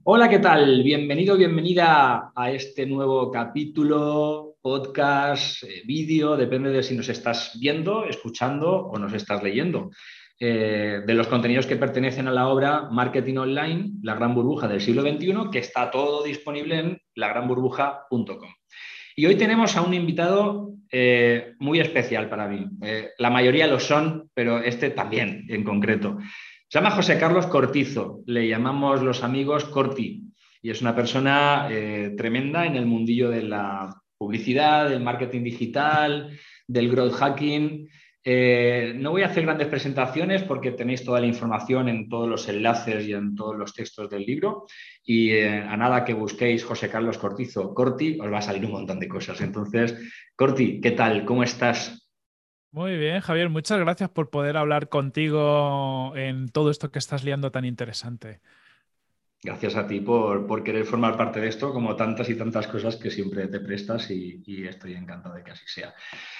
Hola, ¿qué tal? Bienvenido, bienvenida a este nuevo capítulo, podcast, vídeo, depende de si nos estás viendo, escuchando o nos estás leyendo. De los contenidos que pertenecen a la obra Marketing Online, la gran burbuja del siglo XXI, que está todo disponible en lagranburbuja.com. Y hoy tenemos a un invitado muy especial para mí. La mayoría lo son, pero este también en concreto. Se llama José Carlos Cortizo, le llamamos los amigos Corti, y es una persona tremenda en el mundillo de la publicidad, del marketing digital, del growth hacking. No voy a hacer grandes presentaciones porque tenéis toda la información en todos los enlaces y en todos los textos del libro. Y a nada que busquéis José Carlos Cortizo, Corti, os va a salir un montón de cosas. Entonces, Corti, ¿qué tal? ¿Cómo estás? Muy bien, Javier, muchas gracias por poder hablar contigo en todo esto que estás liando tan interesante. Gracias a ti por querer formar parte de esto, como tantas y tantas cosas que siempre te prestas y estoy encantado de que así sea.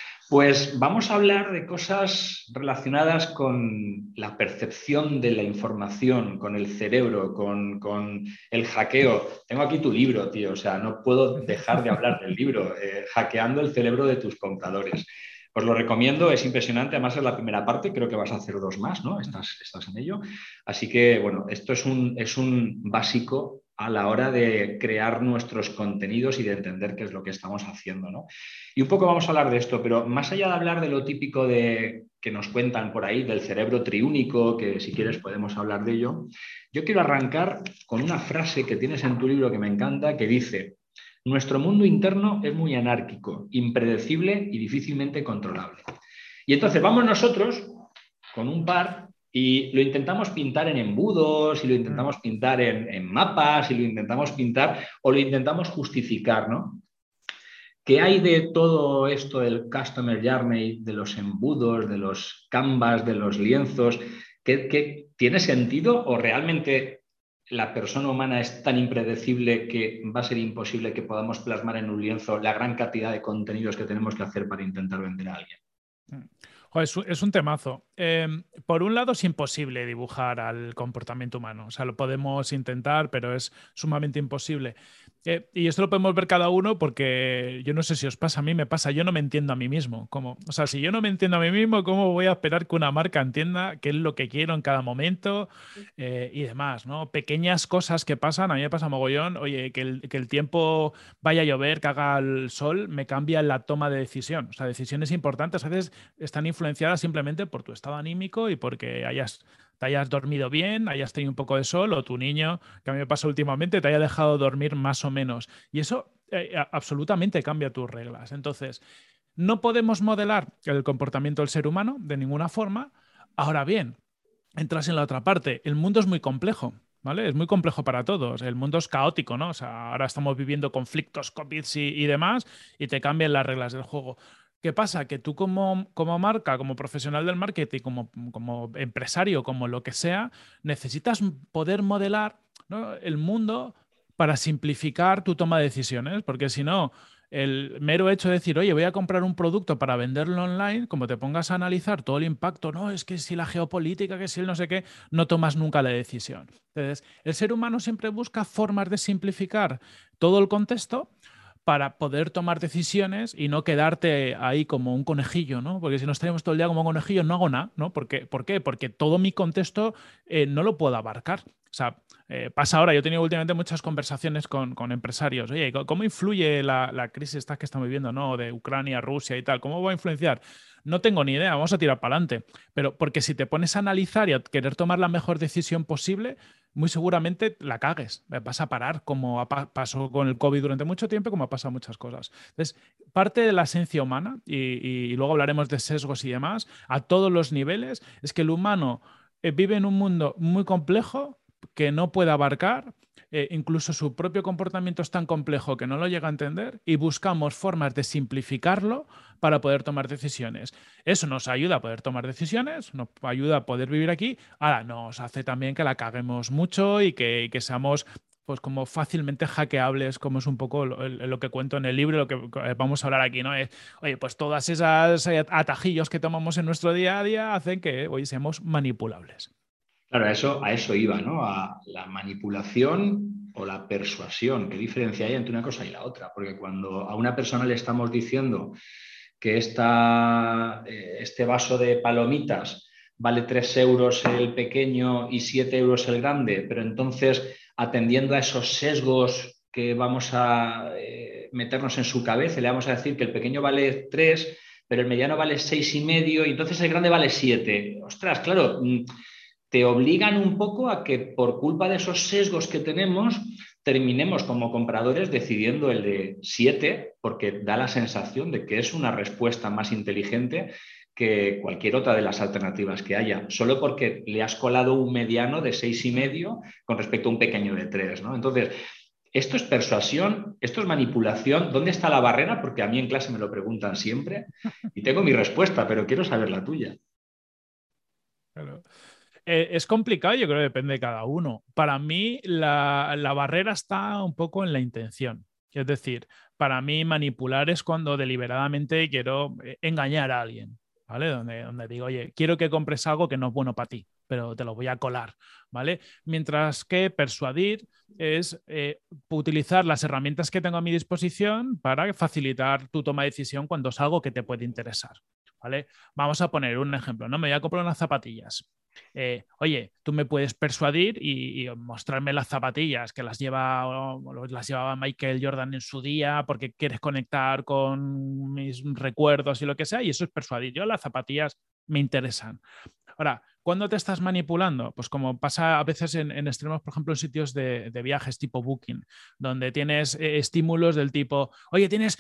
Pues vamos a hablar de cosas relacionadas con la percepción de la información, con el cerebro, con el hackeo. Tengo aquí tu libro, tío, o sea, no puedo dejar de hablar del libro, Hackeando el cerebro de tus compradores. Os lo recomiendo, es impresionante, además es la primera parte, creo que vas a hacer dos más, ¿no? Estás en ello. Así que, bueno, esto es un básico a la hora de crear nuestros contenidos y de entender qué es lo que estamos haciendo, ¿no? Y un poco vamos a hablar de esto, pero más allá de hablar de lo típico de, que nos cuentan por ahí, del cerebro triúnico, que si quieres podemos hablar de ello, yo quiero arrancar con una frase que tienes en tu libro que me encanta, que dice: nuestro mundo interno es muy anárquico, impredecible y difícilmente controlable. Y entonces vamos nosotros con un par y lo intentamos pintar en embudos, y lo intentamos pintar en mapas, y lo intentamos pintar o lo intentamos justificar, ¿no? ¿Qué hay de todo esto del Customer Journey, de los embudos, de los canvas, de los lienzos? ¿Qué tiene sentido o realmente la persona humana es tan impredecible que va a ser imposible que podamos plasmar en un lienzo la gran cantidad de contenidos que tenemos que hacer para intentar vender a alguien? Joder, es un temazo. Por un lado, es imposible dibujar al comportamiento humano. O sea, lo podemos intentar, pero es sumamente imposible. Y esto lo podemos ver cada uno porque yo no sé si os pasa, a mí me pasa, yo no me entiendo a mí mismo. O sea, si yo no me entiendo a mí mismo, ¿cómo voy a esperar que una marca entienda qué es lo que quiero en cada momento y demás, ¿no? Pequeñas cosas que pasan, a mí me pasa mogollón, oye, que el tiempo vaya a llover, que haga el sol, me cambia la toma de decisión. O sea, decisiones importantes a veces están influenciadas simplemente por tu estado anímico y porque te hayas dormido bien, hayas tenido un poco de sol o tu niño, que a mí me pasa últimamente, te haya dejado dormir más o menos. Y eso absolutamente cambia tus reglas. Entonces, no podemos modelar el comportamiento del ser humano de ninguna forma. Ahora bien, entras en la otra parte. El mundo es muy complejo. ¿Vale? Es muy complejo para todos. El mundo es caótico, ¿no? O sea, ahora estamos viviendo conflictos, COVID y demás, y te cambian las reglas del juego. ¿Qué pasa? Que tú como marca, como profesional del marketing, como empresario, como lo que sea, necesitas poder modelar, ¿no?, el mundo para simplificar tu toma de decisiones, porque si no, el mero hecho de decir, oye, voy a comprar un producto para venderlo online, como te pongas a analizar todo el impacto, no, es que si la geopolítica, que si el no sé qué, no tomas nunca la decisión. Entonces, el ser humano siempre busca formas de simplificar todo el contexto para poder tomar decisiones y no quedarte ahí como un conejillo, ¿no? Porque si nos tenemos todo el día como un conejillo, no hago nada, ¿no? ¿Por qué? Porque todo mi contexto no lo puedo abarcar. O sea, pasa ahora, yo he tenido últimamente muchas conversaciones con empresarios. Oye, ¿cómo influye la crisis esta que estamos viviendo, ¿no? De Ucrania, Rusia y tal? ¿Cómo va a influenciar? No tengo ni idea, vamos a tirar para adelante. Pero porque si te pones a analizar y a querer tomar la mejor decisión posible, muy seguramente la cagues. Vas a parar, como pasó con el COVID durante mucho tiempo, como ha pasado muchas cosas. Entonces, parte de la esencia humana, y luego hablaremos de sesgos y demás, a todos los niveles, es que el humano vive en un mundo muy complejo que no puede abarcar, incluso su propio comportamiento es tan complejo que no lo llega a entender y buscamos formas de simplificarlo para poder tomar decisiones. Eso nos ayuda a poder tomar decisiones, nos ayuda a poder vivir aquí, ahora nos hace también que la caguemos mucho y que seamos pues como fácilmente hackeables, como es un poco lo que cuento en el libro, lo que vamos a hablar aquí, ¿no? Es, oye, pues todas esas atajillos que tomamos en nuestro día a día hacen que hoy seamos manipulables. Claro, a eso iba, ¿no? A la manipulación o la persuasión? ¿Qué diferencia hay entre una cosa y la otra? Porque cuando a una persona le estamos diciendo que este vaso de palomitas vale 3 euros el pequeño y 7 euros el grande, pero entonces atendiendo a esos sesgos que vamos a meternos en su cabeza, le vamos a decir que el pequeño vale 3, pero el mediano vale 6,5 y entonces el grande vale 7. Ostras, claro, te obligan un poco a que por culpa de esos sesgos que tenemos terminemos como compradores decidiendo el de 7 porque da la sensación de que es una respuesta más inteligente que cualquier otra de las alternativas que haya, solo porque le has colado un mediano de 6,5 con respecto a un pequeño de 3, ¿no? Entonces, ¿esto es persuasión? ¿Esto es manipulación? ¿Dónde está la barrera? Porque a mí en clase me lo preguntan siempre y tengo mi respuesta, pero quiero saber la tuya. Claro. Es complicado, yo creo que depende de cada uno. Para mí, la barrera está un poco en la intención. Es decir, para mí manipular es cuando deliberadamente quiero engañar a alguien, ¿vale? Donde digo, oye, quiero que compres algo que no es bueno para ti, pero te lo voy a colar, ¿vale? Mientras que persuadir es utilizar las herramientas que tengo a mi disposición para facilitar tu toma de decisión cuando es algo que te puede interesar, ¿vale? Vamos a poner un ejemplo, ¿no? Me voy a comprar unas zapatillas. Oye, tú me puedes persuadir y mostrarme las zapatillas que las llevaba Michael Jordan en su día porque quieres conectar con mis recuerdos y lo que sea, y eso es persuadir. Yo las zapatillas me interesan. Ahora, ¿cuándo te estás manipulando? Pues como pasa a veces en extremos, por ejemplo, en sitios de viajes tipo Booking, donde tienes estímulos del tipo, oye, tienes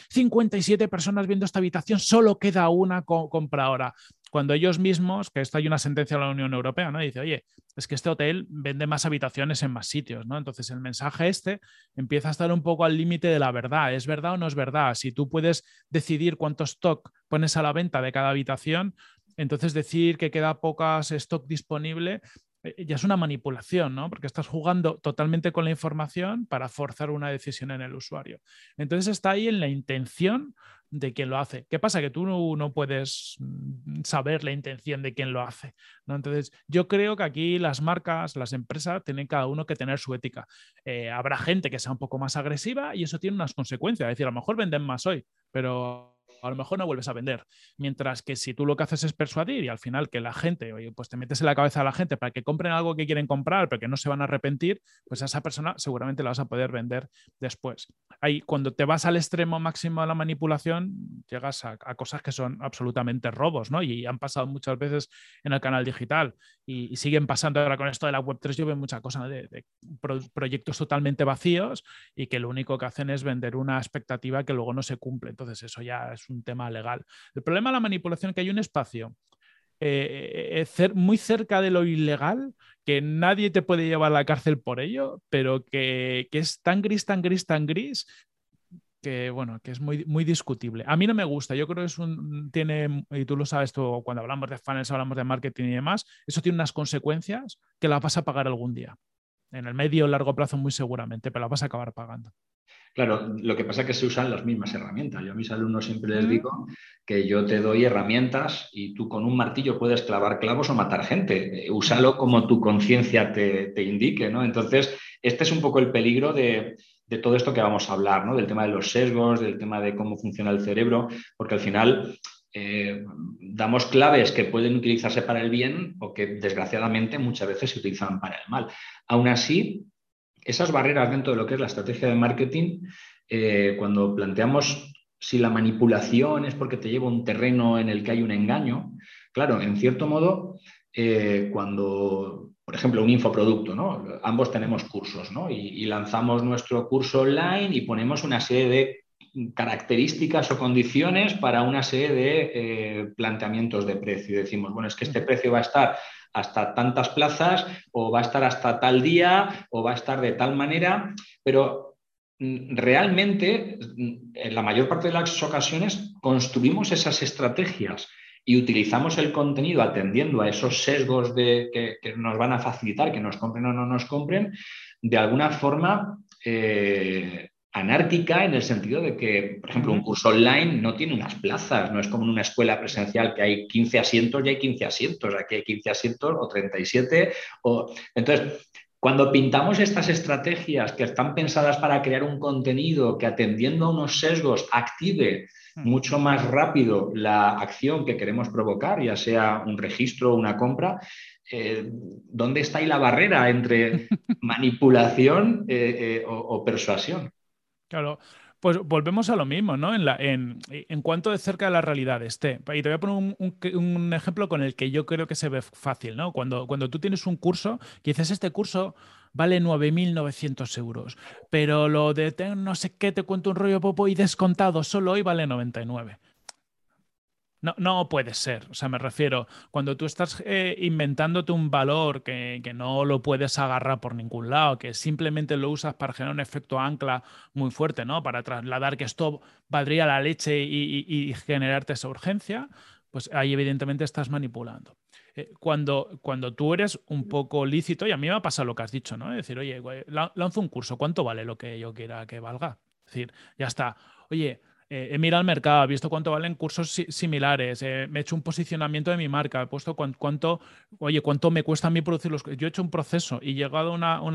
57 personas viendo esta habitación, solo queda una compra ahora. Cuando ellos mismos, que esto hay una sentencia de la Unión Europea, ¿no? Dice, oye, es que este hotel vende más habitaciones en más sitios, ¿no? Entonces el mensaje empieza a estar un poco al límite de la verdad. ¿Es verdad o no es verdad? Si tú puedes decidir cuánto stock pones a la venta de cada habitación, entonces decir que queda pocas stock disponible ya es una manipulación, ¿no? Porque estás jugando totalmente con la información para forzar una decisión en el usuario. Entonces está ahí en la intención de quien lo hace. ¿Qué pasa? Que tú no puedes saber la intención de quien lo hace, ¿no? Entonces yo creo que aquí las marcas, las empresas tienen cada uno que tener su ética. Habrá gente que sea un poco más agresiva y eso tiene unas consecuencias. Es decir, a lo mejor venden más hoy, pero a lo mejor no vuelves a vender. Mientras que si tú lo que haces es persuadir y al final que la gente, oye, pues te metes en la cabeza a la gente para que compren algo que quieren comprar, pero que no se van a arrepentir, pues a esa persona seguramente la vas a poder vender después. Ahí, cuando te vas al extremo máximo de la manipulación, llegas a cosas que son absolutamente robos, ¿no? Y han pasado muchas veces en el canal digital y siguen pasando ahora con esto de la Web3. Yo veo mucha cosa, ¿no? de proyectos totalmente vacíos y que lo único que hacen es vender una expectativa que luego no se cumple. Entonces eso ya es un tema legal. El problema de la manipulación es que hay un espacio muy cerca de lo ilegal que nadie te puede llevar a la cárcel por ello, pero que es tan gris, tan gris, tan gris que bueno, que es muy, muy discutible. A mí no me gusta, yo creo que tiene, y tú lo sabes, tú, cuando hablamos de funnels, hablamos de marketing y demás, eso tiene unas consecuencias que las vas a pagar algún día. En el medio o largo plazo muy seguramente, pero las vas a acabar pagando. Claro, lo que pasa es que se usan las mismas herramientas. Yo a mis alumnos siempre les digo que yo te doy herramientas y tú con un martillo puedes clavar clavos o matar gente. Úsalo como tu conciencia te indique, ¿no? Entonces, este es un poco el peligro de todo esto que vamos a hablar, ¿no? Del tema de los sesgos, del tema de cómo funciona el cerebro, porque al final damos claves que pueden utilizarse para el bien o que desgraciadamente muchas veces se utilizan para el mal. Aún así, esas barreras dentro de lo que es la estrategia de marketing, cuando planteamos si la manipulación es porque te lleva a un terreno en el que hay un engaño, claro, en cierto modo, cuando, por ejemplo, un infoproducto, ¿no? Ambos tenemos cursos, ¿no? Y lanzamos nuestro curso online y ponemos una serie de características o condiciones para una serie de planteamientos de precio. Y decimos, bueno, es que este precio va a estar hasta tantas plazas o va a estar hasta tal día o va a estar de tal manera, pero realmente en la mayor parte de las ocasiones construimos esas estrategias y utilizamos el contenido atendiendo a esos sesgos que nos van a facilitar que nos compren o no nos compren, de alguna forma anárquica, en el sentido de que, por ejemplo, un curso online no tiene unas plazas, no es como en una escuela presencial que hay 15 asientos y hay 15 asientos, aquí hay 15 asientos o 37. Entonces, Cuando pintamos estas estrategias que están pensadas para crear un contenido que atendiendo a unos sesgos active mucho más rápido la acción que queremos provocar, ya sea un registro o una compra, ¿dónde está ahí la barrera entre manipulación o persuasión? Claro, pues volvemos a lo mismo, ¿no? En cuanto de cerca de la realidad esté. Y te voy a poner un ejemplo con el que yo creo que se ve fácil, ¿no? Cuando tú tienes un curso, que dices, este curso vale 9.900 euros, pero lo de no sé qué, te cuento un rollo popo y descontado solo hoy vale 99. No, no puede ser. O sea, me refiero, cuando tú estás inventándote un valor que no lo puedes agarrar por ningún lado, que simplemente lo usas para generar un efecto ancla muy fuerte, ¿no? Para trasladar que esto valdría la leche y generarte esa urgencia, pues ahí evidentemente estás manipulando. Cuando tú eres un poco lícito, y a mí me ha pasado lo que has dicho, ¿no? Es decir, oye, güey, lanzo un curso, ¿cuánto vale lo que yo quiera que valga? Es decir, ya está. Oye, he mirado al mercado, he visto cuánto valen cursos similares, me he hecho un posicionamiento de mi marca, he puesto oye, cuánto me cuesta a mí producirlos. Yo he hecho un proceso y he llegado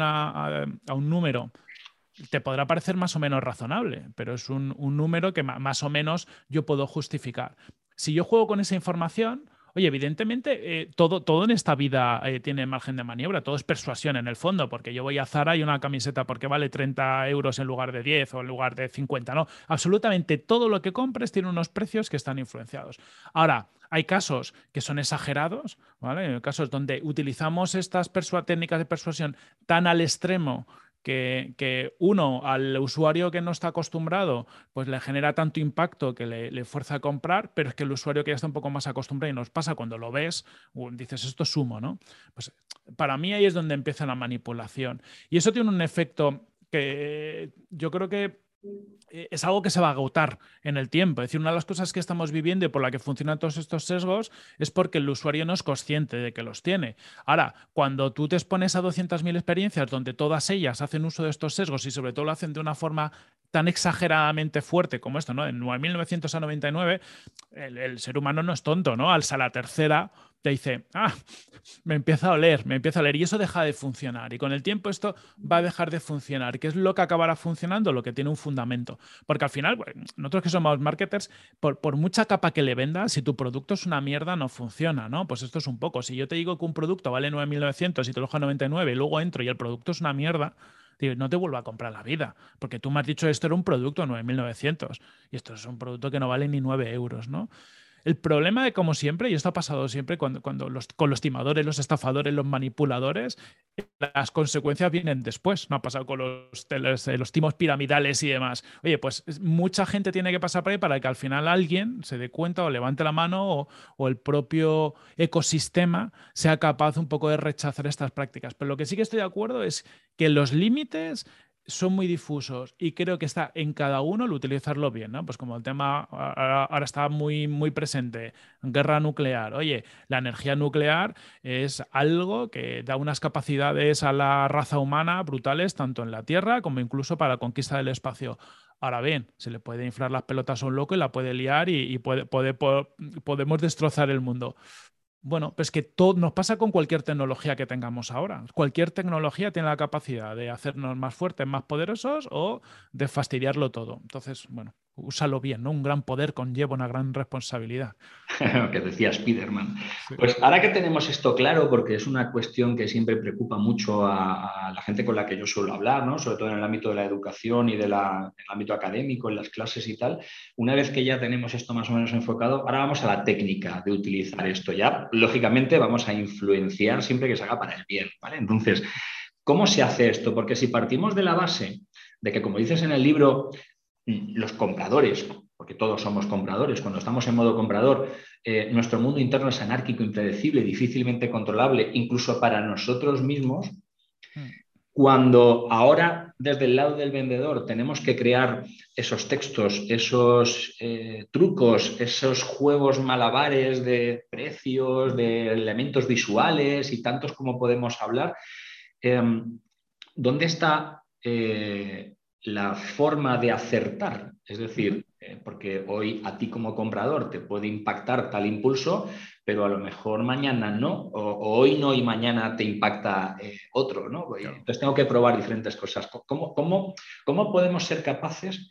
a un número. Te podrá parecer más o menos razonable, pero es un número que más o menos yo puedo justificar. Si yo juego con esa información, oye, evidentemente todo en esta vida tiene margen de maniobra, todo es persuasión en el fondo, porque yo voy a Zara y una camiseta porque vale 30 euros en lugar de 10 o en lugar de 50, ¿no? Absolutamente todo lo que compres tiene unos precios que están influenciados. Ahora, hay casos que son exagerados, ¿vale? Hay casos donde utilizamos estas técnicas de persuasión tan al extremo que uno, al usuario que no está acostumbrado, pues le genera tanto impacto que le fuerza a comprar, pero es que el usuario que ya está un poco más acostumbrado y nos pasa cuando lo ves, dices, esto es sumo, ¿no? Pues para mí ahí es donde empieza la manipulación. Y eso tiene un efecto que yo creo que es algo que se va a agotar en el tiempo. Es decir, una de las cosas que estamos viviendo y por la que funcionan todos estos sesgos es porque el usuario no es consciente de que los tiene. Ahora, cuando tú te expones a 200.000 experiencias donde todas ellas hacen uso de estos sesgos y sobre todo lo hacen de una forma tan exageradamente fuerte como esto, ¿no? En 9.900 a 99, el ser humano no es tonto, ¿no? Alza la tercera, te dice, me empieza a oler, me empieza a oler y eso deja de funcionar. Y con el tiempo esto va a dejar de funcionar. ¿Qué es lo que acabará funcionando? Lo que tiene un fundamento. Porque al final, bueno, nosotros que somos marketers, por mucha capa que le vendas, si tu producto es una mierda, no funciona, ¿no? Pues esto es un poco. Si yo te digo que un producto vale 9.900 y te lo dejo a 99 y luego entro y el producto es una mierda, digo, no te vuelvo a comprar la vida, porque tú me has dicho esto era un producto a 9.900 y esto es un producto que no vale ni 9 euros, ¿no? El problema de, como siempre, y esto ha pasado siempre cuando con los timadores, los estafadores, los manipuladores, las consecuencias vienen después. No ha pasado con los timos piramidales y demás. Oye, pues mucha gente tiene que pasar por ahí para que al final alguien se dé cuenta o levante la mano o el propio ecosistema sea capaz un poco de rechazar estas prácticas. Pero lo que sí que estoy de acuerdo es que los límites son muy difusos y creo que está en cada uno el utilizarlo bien, ¿no? Pues como el tema ahora está muy, muy presente, guerra nuclear. Oye, la energía nuclear es algo que da unas capacidades a la raza humana brutales, tanto en la Tierra como incluso para la conquista del espacio. Ahora bien, se le puede inflar las pelotas a un loco y la puede liar y podemos destrozar el mundo. Bueno, pues que todo nos pasa con cualquier tecnología que tengamos ahora. Cualquier tecnología tiene la capacidad de hacernos más fuertes, más poderosos o de fastidiarlo todo. Entonces, bueno, úsalo bien, ¿no? Un gran poder conlleva una gran responsabilidad. Que decía Spiderman. Sí. Pues ahora que tenemos esto claro, porque es una cuestión que siempre preocupa mucho a la gente con la que yo suelo hablar, ¿no? Sobre todo en el ámbito de la educación y en el ámbito académico, en las clases y tal, una vez que ya tenemos esto más o menos enfocado, ahora vamos a la técnica de utilizar esto. Ya, lógicamente, vamos a influenciar siempre que se haga para el bien, ¿vale? Entonces, ¿cómo se hace esto? Porque si partimos de la base de que, como dices en el libro, los compradores, porque todos somos compradores, cuando estamos en modo comprador, nuestro mundo interno es anárquico, impredecible, difícilmente controlable, incluso para nosotros mismos. Mm. Cuando ahora desde el lado del vendedor tenemos que crear esos textos, esos trucos, esos juegos malabares de precios, de elementos visuales y tantos como podemos hablar, ¿dónde está la forma de acertar. Es decir, porque hoy a ti como comprador te puede impactar tal impulso, pero a lo mejor mañana no, o hoy no y mañana te impacta otro, ¿no? Claro. Entonces tengo que probar diferentes cosas. ¿Cómo podemos ser capaces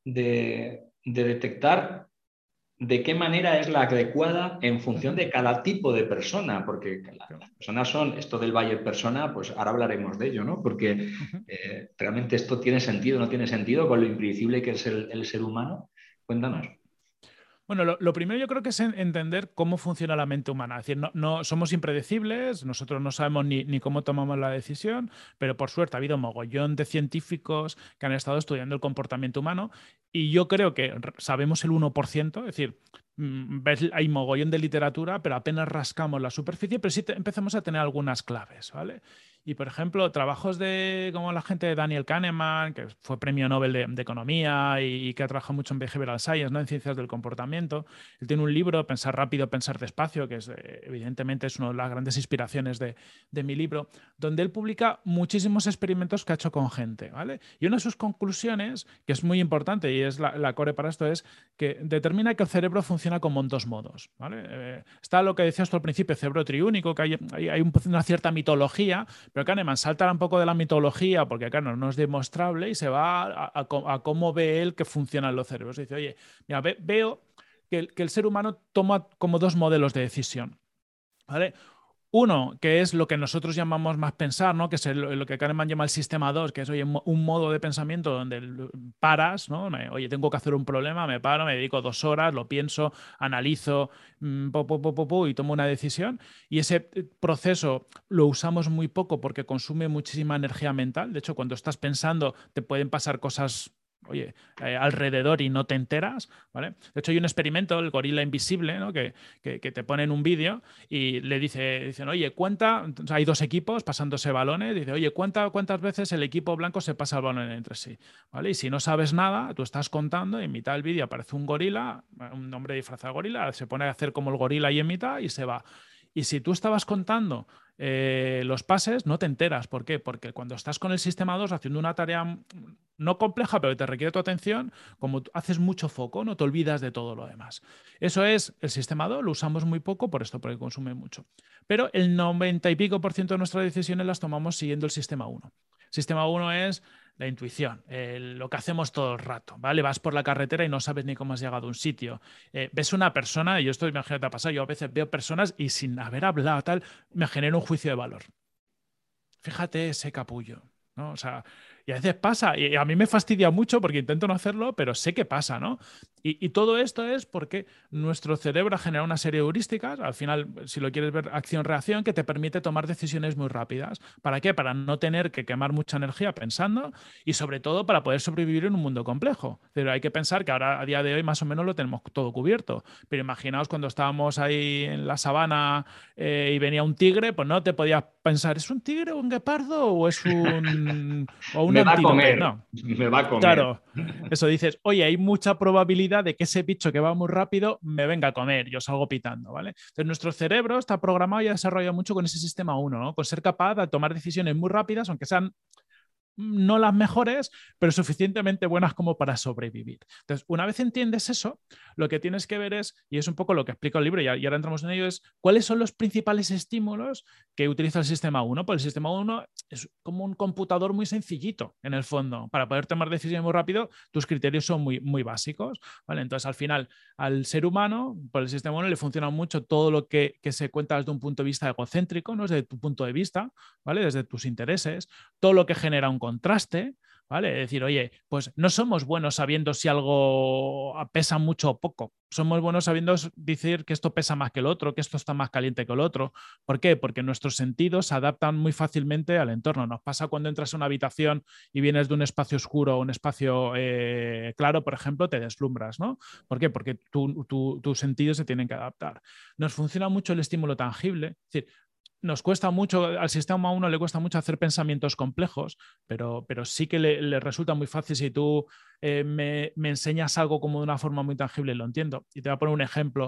de detectar de qué manera es la adecuada en función de cada tipo de persona? Porque las personas son, esto del buyer persona, pues ahora hablaremos de ello, ¿no? Porque realmente esto tiene sentido, no tiene sentido con lo impredecible que es el ser humano. Cuéntanos. Bueno, lo primero yo creo que es entender cómo funciona la mente humana. Es decir, no somos impredecibles, nosotros no sabemos ni cómo tomamos la decisión, pero por suerte ha habido un mogollón de científicos que han estado estudiando el comportamiento humano y yo creo que sabemos el 1%, es decir, hay mogollón de literatura, pero apenas rascamos la superficie, pero sí empezamos a tener algunas claves, ¿vale? Y, por ejemplo, trabajos como la gente de Daniel Kahneman, que fue premio Nobel de Economía y que ha trabajado mucho en Behavioral Science, ¿no? En ciencias del comportamiento. Él tiene un libro, Pensar rápido, pensar despacio, que evidentemente es una de las grandes inspiraciones de mi libro, donde él publica muchísimos experimentos que ha hecho con gente, ¿vale? Y una de sus conclusiones, que es muy importante y es la core para esto, es que determina que el cerebro funciona como en dos modos, ¿vale? Está lo que decías tú al principio, cerebro triúnico, que hay una cierta mitología, pero Kahneman salta un poco de la mitología porque, claro, no es demostrable y se va a cómo ve él que funcionan los cerebros. Dice, oye, mira, veo que el ser humano toma como dos modelos de decisión, ¿vale? Uno, que es lo que nosotros llamamos más pensar, ¿no? Que es lo que Kahneman llama el sistema 2, que es oye, un modo de pensamiento donde paras, ¿no? Oye, tengo que hacer un problema, me paro, me dedico 2 horas, lo pienso, analizo, y tomo una decisión. Y ese proceso lo usamos muy poco porque consume muchísima energía mental. De hecho, cuando estás pensando, te pueden pasar cosas, oye, alrededor y no te enteras, ¿vale? De hecho, hay un experimento, el gorila invisible, ¿no? que te ponen un vídeo y dicen, oye, cuenta, o sea, hay dos equipos pasándose balones, dice, oye, cuántas veces el equipo blanco se pasa el balón entre sí, ¿vale? Y si no sabes nada, tú estás contando y en mitad del vídeo aparece un gorila, un hombre disfrazado de gorila, se pone a hacer como el gorila ahí en mitad y se va. Y si tú estabas contando los pases, no te enteras. ¿Por qué? Porque cuando estás con el sistema 2 haciendo una tarea no compleja, pero que te requiere tu atención, como haces mucho foco, no te olvidas de todo lo demás. Eso es el sistema 2, lo usamos muy poco por esto, porque consume mucho. Pero el 90 y pico por ciento de nuestras decisiones las tomamos siguiendo el sistema 1. El sistema 1 es la intuición, lo que hacemos todo el rato, ¿vale? Vas por la carretera y no sabes ni cómo has llegado a un sitio. Ves una persona, y yo esto imagínate ha pasado, yo a veces veo personas y sin haber hablado tal, me genera un juicio de valor. Fíjate ese capullo, ¿no? O sea, y a veces pasa, y a mí me fastidia mucho porque intento no hacerlo, pero sé que pasa, ¿no? Y todo esto es porque nuestro cerebro genera una serie de heurísticas, al final, si lo quieres ver, acción-reacción, que te permite tomar decisiones muy rápidas. ¿Para qué? Para no tener que quemar mucha energía pensando y sobre todo para poder sobrevivir en un mundo complejo. Pero hay que pensar que ahora, a día de hoy, más o menos lo tenemos todo cubierto. Pero imaginaos cuando estábamos ahí en la sabana y venía un tigre, pues no te podías pensar, ¿es un tigre o un guepardo o es un Me va a antílope? comer, No. me va a comer. Claro, eso dices, oye, hay mucha probabilidad de que ese bicho que va muy rápido me venga a comer, yo salgo pitando, ¿vale? Entonces nuestro cerebro está programado y ha desarrollado mucho con ese sistema 1, ¿no? Con ser capaz de tomar decisiones muy rápidas, aunque sean no las mejores, pero suficientemente buenas como para sobrevivir. Entonces, una vez entiendes eso, lo que tienes que ver es, y es un poco lo que explica el libro, y ahora entramos en ello, es cuáles son los principales estímulos que utiliza el sistema 1. Pues el sistema 1 es como un computador muy sencillito, en el fondo. Para poder tomar decisiones muy rápido, tus criterios son muy básicos, ¿vale? Entonces, al final, al ser humano, por el sistema 1 le funciona mucho todo lo que se cuenta desde un punto de vista egocéntrico, ¿no? Desde tu punto de vista, ¿vale? Desde tus intereses, todo lo que genera un contraste, ¿vale? Es decir, oye, pues no somos buenos sabiendo si algo pesa mucho o poco. Somos buenos sabiendo decir que esto pesa más que el otro, que esto está más caliente que el otro. ¿Por qué? Porque nuestros sentidos se adaptan muy fácilmente al entorno. Nos pasa cuando entras a una habitación y vienes de un espacio oscuro a un espacio claro, por ejemplo, te deslumbras, ¿no? ¿Por qué? Porque tus sentidos se tienen que adaptar. Nos funciona mucho el estímulo tangible. Es decir, nos cuesta mucho, al sistema 1 le cuesta mucho hacer pensamientos complejos, pero sí que le resulta muy fácil si tú me enseñas algo como de una forma muy tangible, lo entiendo. Y te voy a poner un ejemplo.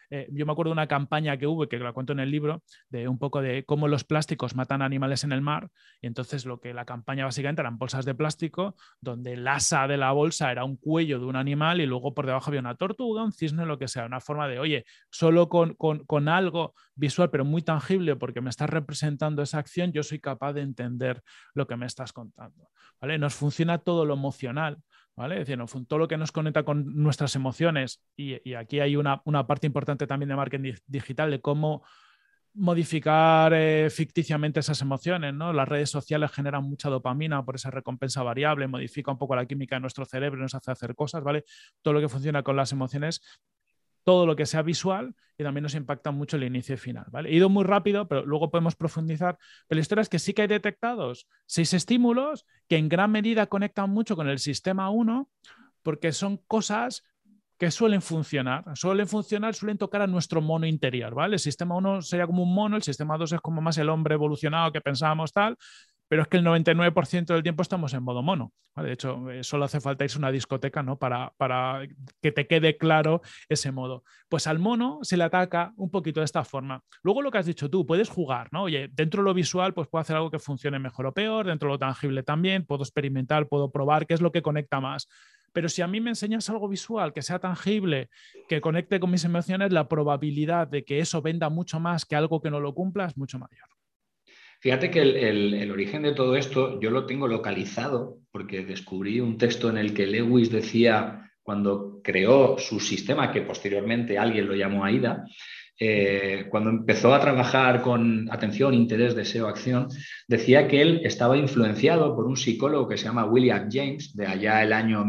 yo me acuerdo de una campaña que hubo, que la cuento en el libro, de un poco de cómo los plásticos matan animales en el mar, y entonces lo que la campaña básicamente eran bolsas de plástico, donde el asa de la bolsa era un cuello de un animal y luego por debajo había una tortuga, un cisne, lo que sea, una forma de, oye, solo con algo visual pero muy tangible porque me estás representando esa acción, yo soy capaz de entender lo que me estás contando, ¿vale? Nos funciona todo lo emocional, ¿vale? Es decir, todo lo que nos conecta con nuestras emociones, y aquí hay una parte importante también de marketing digital, de cómo modificar ficticiamente esas emociones, ¿no? Las redes sociales generan mucha dopamina por esa recompensa variable, modifica un poco la química de nuestro cerebro y nos hace hacer cosas, ¿vale? Todo lo que funciona con las emociones, todo lo que sea visual, y también nos impacta mucho el inicio y final, ¿vale? He ido muy rápido, pero luego podemos profundizar. Pero la historia es que sí que hay detectados 6 estímulos que en gran medida conectan mucho con el sistema 1, porque son cosas que suelen funcionar, suelen tocar a nuestro mono interior, ¿vale? El sistema 1 sería como un mono, el sistema 2 es como más el hombre evolucionado que pensábamos tal, pero es que el 99% del tiempo estamos en modo mono, ¿vale? De hecho, solo hace falta irse a una discoteca, ¿no? Para que te quede claro ese modo. Pues al mono se le ataca un poquito de esta forma. Luego lo que has dicho tú, puedes jugar, ¿no? Oye, dentro de lo visual, pues puedo hacer algo que funcione mejor o peor, dentro de lo tangible también, puedo experimentar, puedo probar qué es lo que conecta más. Pero si a mí me enseñas algo visual, que sea tangible, que conecte con mis emociones, la probabilidad de que eso venda mucho más que algo que no lo cumpla es mucho mayor. Fíjate que el origen de todo esto yo lo tengo localizado porque descubrí un texto en el que Lewis decía, cuando creó su sistema, que posteriormente alguien lo llamó AIDA, cuando empezó a trabajar con atención, interés, deseo, acción, decía que él estaba influenciado por un psicólogo que se llama William James, de allá el año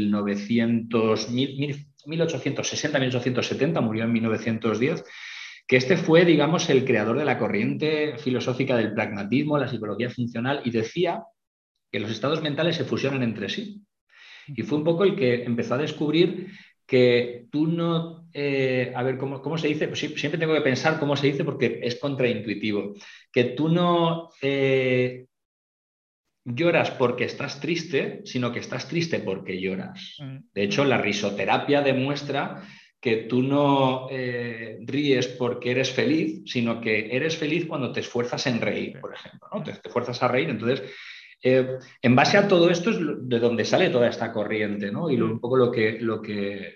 1860-1870, murió en 1910, que este fue, digamos, el creador de la corriente filosófica del pragmatismo, la psicología funcional, y decía que los estados mentales se fusionan entre sí. Y fue un poco el que empezó a descubrir que tú no, a ver, ¿cómo se dice? Pues siempre tengo que pensar cómo se dice porque es contraintuitivo, que tú no lloras porque estás triste, sino que estás triste porque lloras. De hecho, la risoterapia demuestra que tú no ríes porque eres feliz, sino que eres feliz cuando te esfuerzas en reír, por ejemplo, ¿no? Te esfuerzas a reír. Entonces, en base a todo esto es de donde sale toda esta corriente, ¿no? Y un poco lo que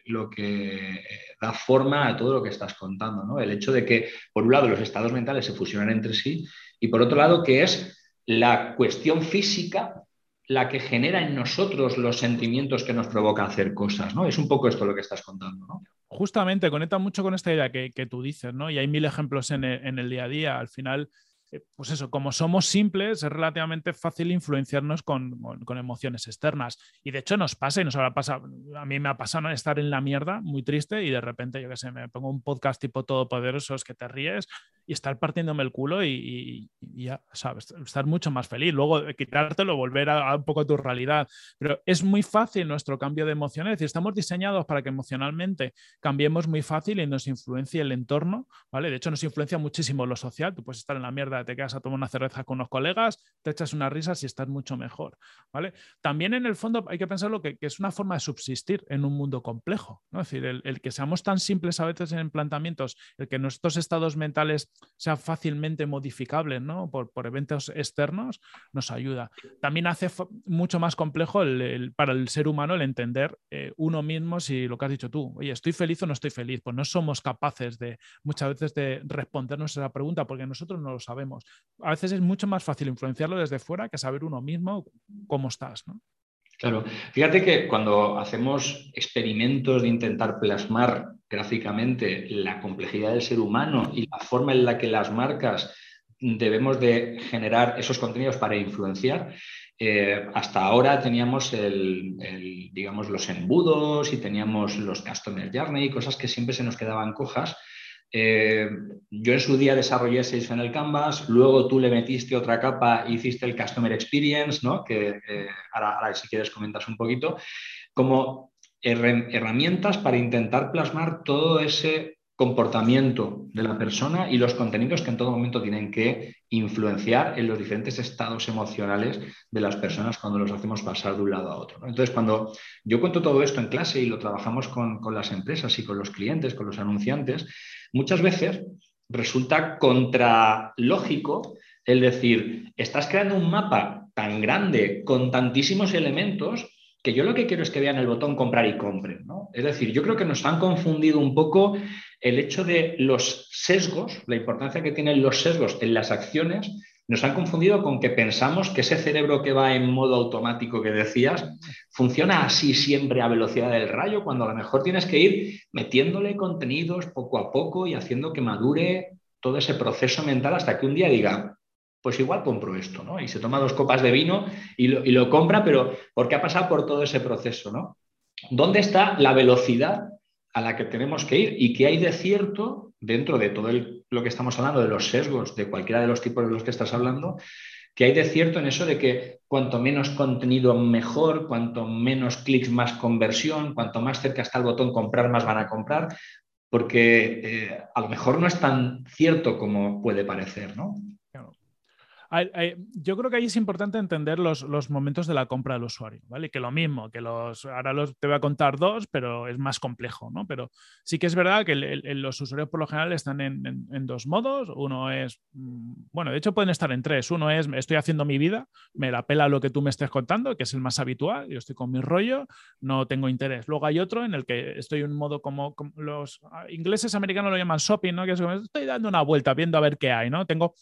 da forma a todo lo que estás contando, ¿no? El hecho de que, por un lado, los estados mentales se fusionan entre sí y, por otro lado, que es la cuestión física la que genera en nosotros los sentimientos que nos provoca hacer cosas, ¿no? Es un poco esto lo que estás contando, ¿no? Justamente, conecta mucho con esta idea que tú dices, ¿no? Y hay mil ejemplos en el día a día. Al final, pues eso, como somos simples, es relativamente fácil influenciarnos con emociones externas. Y de hecho nos pasa y nos habrá pasado, a mí me ha pasado, ¿no? Estar en la mierda, muy triste, y de repente, yo qué sé, me pongo un podcast tipo Todopoderosos que te ríes y estar partiéndome el culo y ya, ¿sabes? Estar mucho más feliz. Luego quitártelo, volver a un poco a tu realidad. Pero es muy fácil nuestro cambio de emociones. Es decir, estamos diseñados para que emocionalmente cambiemos muy fácil y nos influencie el entorno, ¿vale? De hecho, nos influencia muchísimo lo social. Tú puedes estar en la mierda, te quedas a tomar una cerveza con unos colegas, te echas unas risas y estás mucho mejor, ¿vale? También en el fondo hay que pensarlo que es una forma de subsistir en un mundo complejo, ¿no? Es decir, el que seamos tan simples a veces en planteamientos, el que nuestros estados mentales sean fácilmente modificables, ¿no? por eventos externos, nos ayuda. También hace mucho más complejo para el ser humano el entender uno mismo, si lo que has dicho tú, oye, ¿estoy feliz o no estoy feliz? Pues no somos capaces muchas veces de respondernos esa pregunta porque nosotros no lo sabemos. A veces es mucho más fácil influenciarlo desde fuera que saber uno mismo cómo estás, ¿no? Claro, fíjate que cuando hacemos experimentos de intentar plasmar gráficamente la complejidad del ser humano y la forma en la que las marcas debemos de generar esos contenidos para influenciar, hasta ahora teníamos digamos, los embudos y teníamos los customer journey, cosas que siempre se nos quedaban cojas. Yo en su día desarrollé Sales Funnel Canvas, luego tú le metiste otra capa e hiciste el Customer Experience, ¿no? Que ahora si quieres comentas un poquito, como herramientas para intentar plasmar todo ese comportamiento de la persona y los contenidos que en todo momento tienen que influenciar en los diferentes estados emocionales de las personas cuando los hacemos pasar de un lado a otro, ¿no? Entonces, cuando yo cuento todo esto en clase y lo trabajamos con las empresas y con los clientes, con los anunciantes, muchas veces resulta contralógico el decir, estás creando un mapa tan grande con tantísimos elementos que yo lo que quiero es que vean el botón comprar y compren, ¿no? Es decir, yo creo que nos han confundido un poco el hecho de los sesgos, la importancia que tienen los sesgos en las acciones, nos han confundido con que pensamos que ese cerebro que va en modo automático que decías funciona así siempre a velocidad del rayo, cuando a lo mejor tienes que ir metiéndole contenidos poco a poco y haciendo que madure todo ese proceso mental hasta que un día diga, pues igual compro esto, ¿no? Y se toma 2 copas de vino y lo compra, pero porque ha pasado por todo ese proceso, ¿no? ¿Dónde está la velocidad a la que tenemos que ir y qué hay de cierto dentro de todo lo que estamos hablando, de los sesgos, de cualquiera de los tipos de los que estás hablando, qué hay de cierto en eso de que cuanto menos contenido mejor, cuanto menos clics más conversión, cuanto más cerca está el botón comprar más van a comprar, porque a lo mejor no es tan cierto como puede parecer, ¿no? Yo creo que ahí es importante entender los momentos de la compra del usuario, ¿vale? Que lo mismo, ahora te voy a contar 2, pero es más complejo, ¿no? Pero sí que es verdad que los usuarios por lo general están en 2 modos. Uno es, bueno, de hecho pueden estar en 3. Uno es, estoy haciendo mi vida, me la pela lo que tú me estés contando, que es el más habitual, yo estoy con mi rollo, no tengo interés. Luego hay otro en el que estoy en un modo como los ingleses americanos lo llaman shopping, ¿no? Que es como, estoy dando una vuelta, viendo a ver qué hay, ¿no?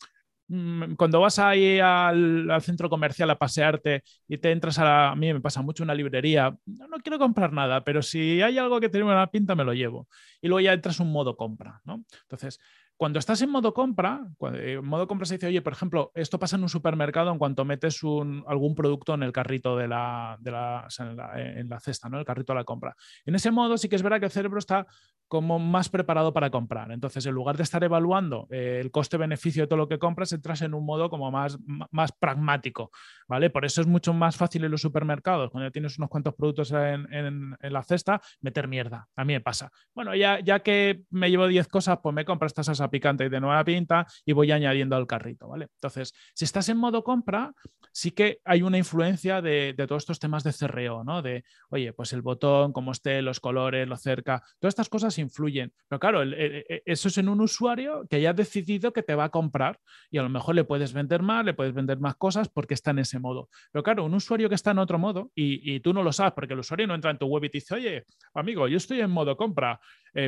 Cuando vas ahí al centro comercial a pasearte y te entras a mí me pasa mucho una librería, no quiero comprar nada, pero si hay algo que tiene una pinta me lo llevo. Y luego ya entras en un modo compra, ¿no? Entonces, cuando estás en modo compra, en modo compra se dice, oye, por ejemplo, esto pasa en un supermercado en cuanto metes algún producto en el carrito o sea, en la cesta, ¿no? El carrito de la compra. En ese modo sí que es verdad que el cerebro está como más preparado para comprar. Entonces, en lugar de estar evaluando el coste-beneficio de todo lo que compras, entras en un modo como más pragmático, ¿vale? Por eso es mucho más fácil en los supermercados, cuando ya tienes unos cuantos productos en la cesta, meter mierda. A mí me pasa. Bueno, ya que me llevo 10 cosas, pues me compro esta salsa picante y de nueva pinta y voy añadiendo al carrito, ¿vale? Entonces, si estás en modo compra, sí que hay una influencia de todos estos temas de CRO, ¿no? De, oye, pues el botón, cómo esté, los colores, lo cerca, todas estas cosas influyen. Pero claro, eso es en un usuario que ya ha decidido que te va a comprar y a lo mejor le puedes vender más, le puedes vender más cosas porque está en ese modo. Pero claro, un usuario que está en otro modo y tú no lo sabes porque el usuario no entra en tu web y te dice, oye, amigo, yo estoy en modo compra,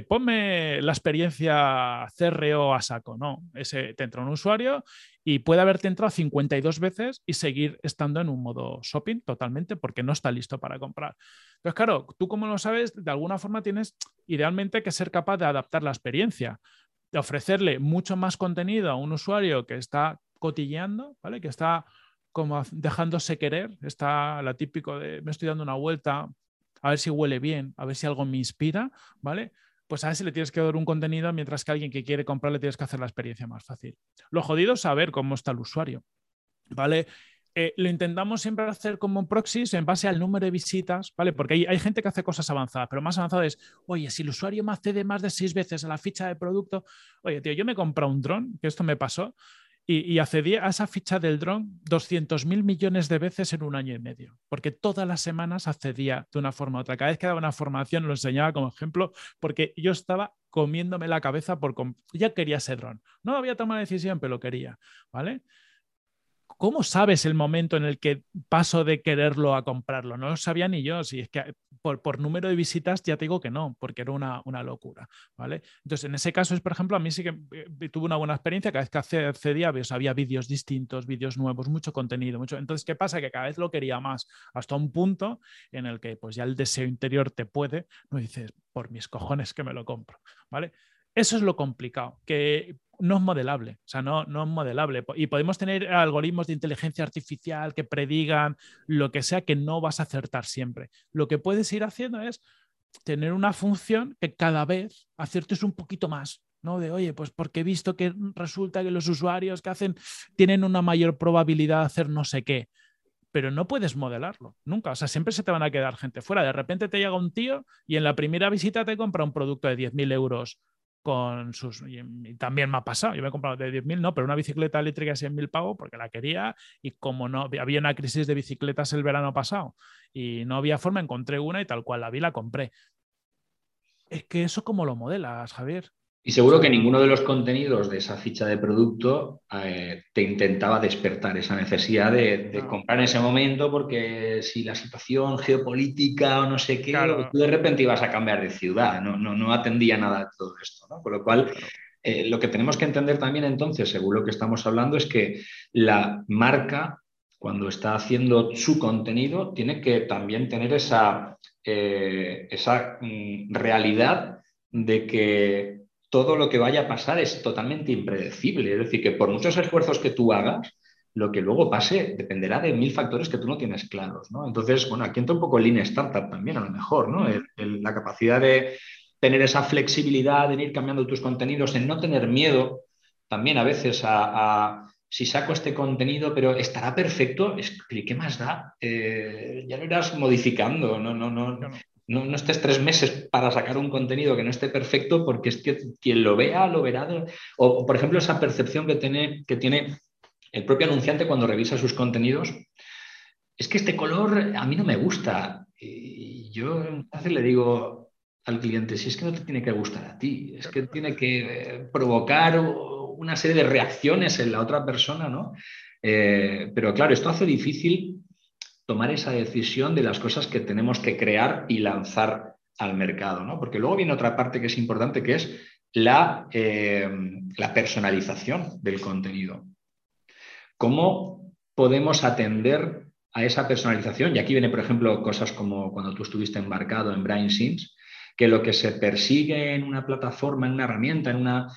ponme la experiencia CRO a saco. No, te entra un usuario y puede haberte entrado 52 veces y seguir estando en un modo shopping totalmente porque no está listo para comprar. Entonces, claro, tú como lo sabes, de alguna forma tienes idealmente que ser capaz de adaptar la experiencia, de ofrecerle mucho más contenido a un usuario que está cotilleando, ¿vale? Que está como dejándose querer, está la típico de me estoy dando una vuelta, a ver si huele bien, a ver si algo me inspira, ¿vale? Pues a ver si le tienes que dar un contenido, mientras que a alguien que quiere comprar le tienes que hacer la experiencia más fácil. Lo jodido es saber cómo está el usuario, ¿vale? Lo intentamos siempre hacer como un proxies en base al número de visitas, ¿vale? Porque hay gente que hace cosas avanzadas, pero más avanzado es, oye, si el usuario me accede más de 6 veces a la ficha de producto, oye, tío, yo me he comprado un dron, que esto me pasó, y accedí a esa ficha del dron 200.000 millones de veces en un año y medio, porque todas las semanas accedía de una forma u otra. Cada vez que daba una formación lo enseñaba como ejemplo, porque yo estaba comiéndome la cabeza ya quería ese dron. No había tomado la decisión, pero lo quería, ¿vale? ¿Cómo sabes el momento en el que paso de quererlo a comprarlo? No lo sabía ni yo. Si es que por número de visitas ya te digo que no, porque era una locura, ¿vale? Entonces, en ese caso, por ejemplo, a mí sí que tuve una buena experiencia. Cada vez que accedía, había vídeos distintos, vídeos nuevos, mucho contenido. Entonces, ¿qué pasa? Que cada vez lo quería más, hasta un punto en el que pues ya el deseo interior te puede, no dices, por mis cojones que me lo compro, ¿vale? Eso es lo complicado, que no es modelable, o sea, no es modelable. Y podemos tener algoritmos de inteligencia artificial que predigan lo que sea, que no vas a acertar siempre. Lo que puedes ir haciendo es tener una función que cada vez aciertes un poquito más, ¿no? De, oye, pues porque he visto que resulta que los usuarios que tienen una mayor probabilidad de hacer no sé qué, pero no puedes modelarlo, nunca. O sea, siempre se te van a quedar gente fuera. De repente te llega un tío y en la primera visita te compra un producto de 10.000 euros con sus... Y también me ha pasado, yo me he comprado de 10.000, no, pero una bicicleta eléctrica de 100.000 pavos porque la quería y como no había una crisis de bicicletas el verano pasado y no había forma, encontré una y tal cual la vi, la compré. Es que eso cómo lo modelas, Javier. Y O seguro que sea, ninguno de los contenidos de esa ficha de producto te intentaba despertar esa necesidad de no, comprar en ese momento porque si la situación geopolítica o no sé qué, o claro, tú de repente ibas a cambiar de ciudad, no atendía nada de todo esto, ¿no? Con lo cual, claro. lo que tenemos que entender también entonces, según lo que estamos hablando, es que la marca, cuando está haciendo su contenido, tiene que también tener esa realidad de que todo lo que vaya a pasar es totalmente impredecible. Es decir, que por muchos esfuerzos que tú hagas, lo que luego pase dependerá de mil factores que tú no tienes claros, ¿no? Entonces, bueno, aquí entra un poco el Lean Startup también, a lo mejor, ¿no? La capacidad de tener esa flexibilidad, en ir cambiando tus contenidos, en no tener miedo también a veces si saco este contenido, pero estará perfecto, ¿qué más da? Ya lo irás modificando, Claro. no estés 3 meses para sacar un contenido que no esté perfecto, porque es que quien lo vea, lo verá. O, por ejemplo, esa percepción que tiene el propio anunciante cuando revisa sus contenidos, es que este color a mí no me gusta. Y yo entonces le digo al cliente, si es que no te tiene que gustar a ti, es que tiene que provocar una serie de reacciones en la otra persona, ¿no? Pero claro, esto hace difícil tomar esa decisión de las cosas que tenemos que crear y lanzar al mercado, ¿no? Porque luego viene otra parte que es importante, que es la personalización del contenido. ¿Cómo podemos atender a esa personalización? Y aquí viene, por ejemplo, cosas como cuando tú estuviste embarcado en BrainSense, que lo que se persigue en una plataforma, en una herramienta, en una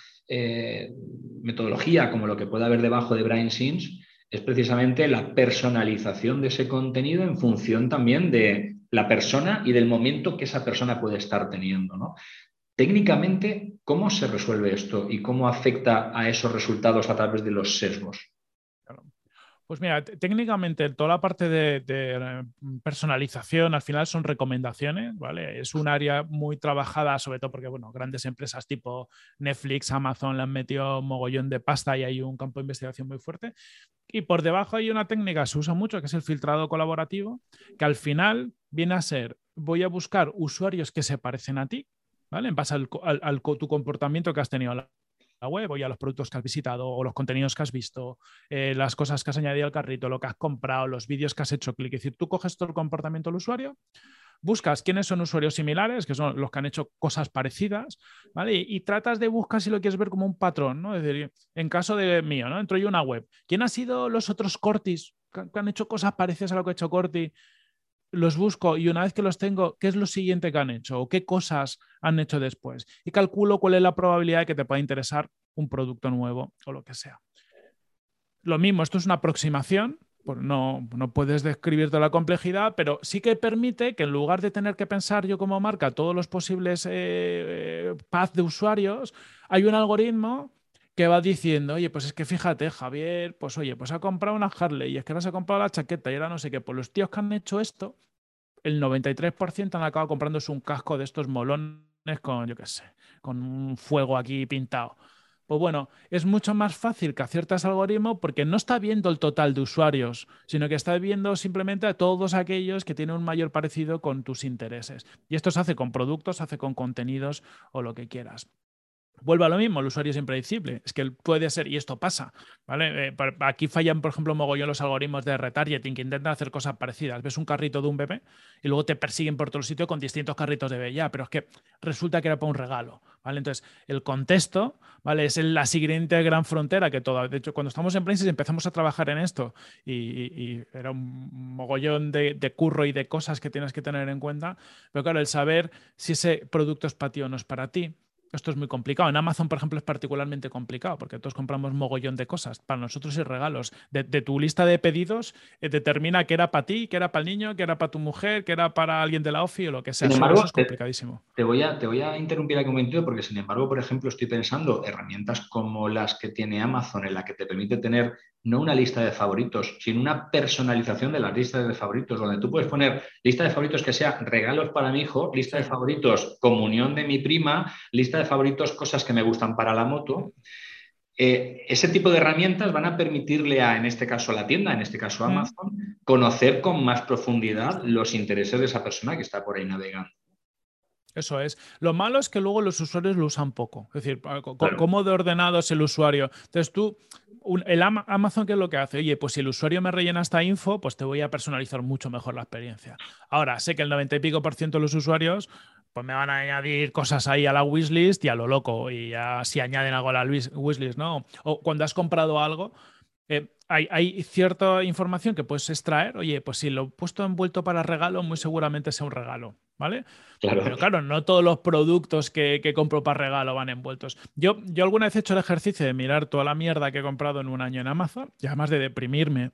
metodología como lo que pueda haber debajo de BrainSense, es precisamente la personalización de ese contenido en función también de la persona y del momento que esa persona puede estar teniendo, ¿no? Técnicamente, ¿cómo se resuelve esto y cómo afecta a esos resultados a través de los sesgos? Claro. Pues mira, técnicamente toda la parte de personalización al final son recomendaciones, ¿vale? Es un área muy trabajada, sobre todo porque, bueno, grandes empresas tipo Netflix, Amazon le han metido un mogollón de pasta y hay un campo de investigación muy fuerte. Y por debajo hay una técnica que se usa mucho, que es el filtrado colaborativo, que al final viene a ser, voy a buscar usuarios que se parecen a ti, ¿vale? En base tu comportamiento que has tenido la web o ya los productos que has visitado o los contenidos que has visto, las cosas que has añadido al carrito, lo que has comprado, los vídeos que has hecho clic. Es decir, tú coges todo el comportamiento del usuario, buscas quiénes son usuarios similares, que son los que han hecho cosas parecidas, ¿vale? Y tratas de buscar si lo quieres ver como un patrón, ¿no? Es decir, en caso de mío, ¿no? Entro yo a una web. ¿Quién ha sido los otros Cortis que han hecho cosas parecidas a lo que ha hecho Corti? Los busco y una vez que los tengo, ¿qué es lo siguiente que han hecho o qué cosas han hecho después? Y calculo cuál es la probabilidad de que te pueda interesar un producto nuevo o lo que sea. Lo mismo, esto es una aproximación, pues no puedes describir toda la complejidad, pero sí que permite que en lugar de tener que pensar yo como marca todos los posibles paths de usuarios, hay un algoritmo que va diciendo, oye, pues es que fíjate, Javier, pues oye, pues ha comprado una Harley y es que ahora se ha comprado la chaqueta y ahora no sé qué, pues los tíos que han hecho esto, el 93% han acabado comprándose un casco de estos molones con, yo qué sé, con un fuego aquí pintado. Pues bueno, es mucho más fácil que aciertas algoritmo porque no está viendo el total de usuarios, sino que está viendo simplemente a todos aquellos que tienen un mayor parecido con tus intereses. Y esto se hace con productos, se hace con contenidos o lo que quieras. Vuelve a lo mismo, el usuario es impredecible. Es que puede ser, y esto pasa, ¿vale? Aquí fallan, por ejemplo, mogollón los algoritmos de retargeting que intentan hacer cosas parecidas. Ves un carrito de un bebé y luego te persiguen por todo el sitio con distintos carritos de bebé. Ya, pero es que resulta que era para un regalo, ¿vale? Entonces, el contexto, ¿vale? Es la siguiente gran frontera que toda. De hecho, cuando estamos en Brainsys empezamos a trabajar en esto y era un mogollón de curro y de cosas que tienes que tener en cuenta. Pero claro, el saber si ese producto es para ti o no es para ti. Esto es muy complicado. En Amazon, por ejemplo, es particularmente complicado porque todos compramos mogollón de cosas. Para nosotros y regalos. De tu lista de pedidos determina qué era para ti, qué era para el niño, qué era para tu mujer, qué era para alguien de la OFI o lo que sea. Sin Eso embargo, es complicadísimo. te voy a interrumpir aquí un momento porque, sin embargo, por ejemplo, estoy pensando herramientas como las que tiene Amazon, en la que te permite tener no una lista de favoritos, sino una personalización de las listas de favoritos, donde tú puedes poner lista de favoritos que sea regalos para mi hijo, lista de favoritos comunión de mi prima, lista de favoritos cosas que me gustan para la moto. Ese tipo de herramientas van a permitirle en este caso a la tienda, en este caso a Amazon, conocer con más profundidad los intereses de esa persona que está por ahí navegando. Eso es. Lo malo es que luego los usuarios lo usan poco. Es decir, Claro. ¿cómo de ordenado es el usuario? Entonces tú, Amazon, ¿qué es lo que hace? Oye, pues si el usuario me rellena esta info, pues te voy a personalizar mucho mejor la experiencia. Ahora, sé que el 90 y pico % de los usuarios pues me van a añadir cosas ahí a la wishlist y a lo loco. Y ya si añaden algo a la wishlist, ¿no? O cuando has comprado algo, hay cierta información que puedes extraer. Oye, pues si lo he puesto envuelto para regalo, muy seguramente sea un regalo, ¿vale? Claro. Pero claro, no todos los productos que compro para regalo van envueltos. Yo alguna vez he hecho el ejercicio de mirar toda la mierda que he comprado en un año en Amazon, y además de deprimirme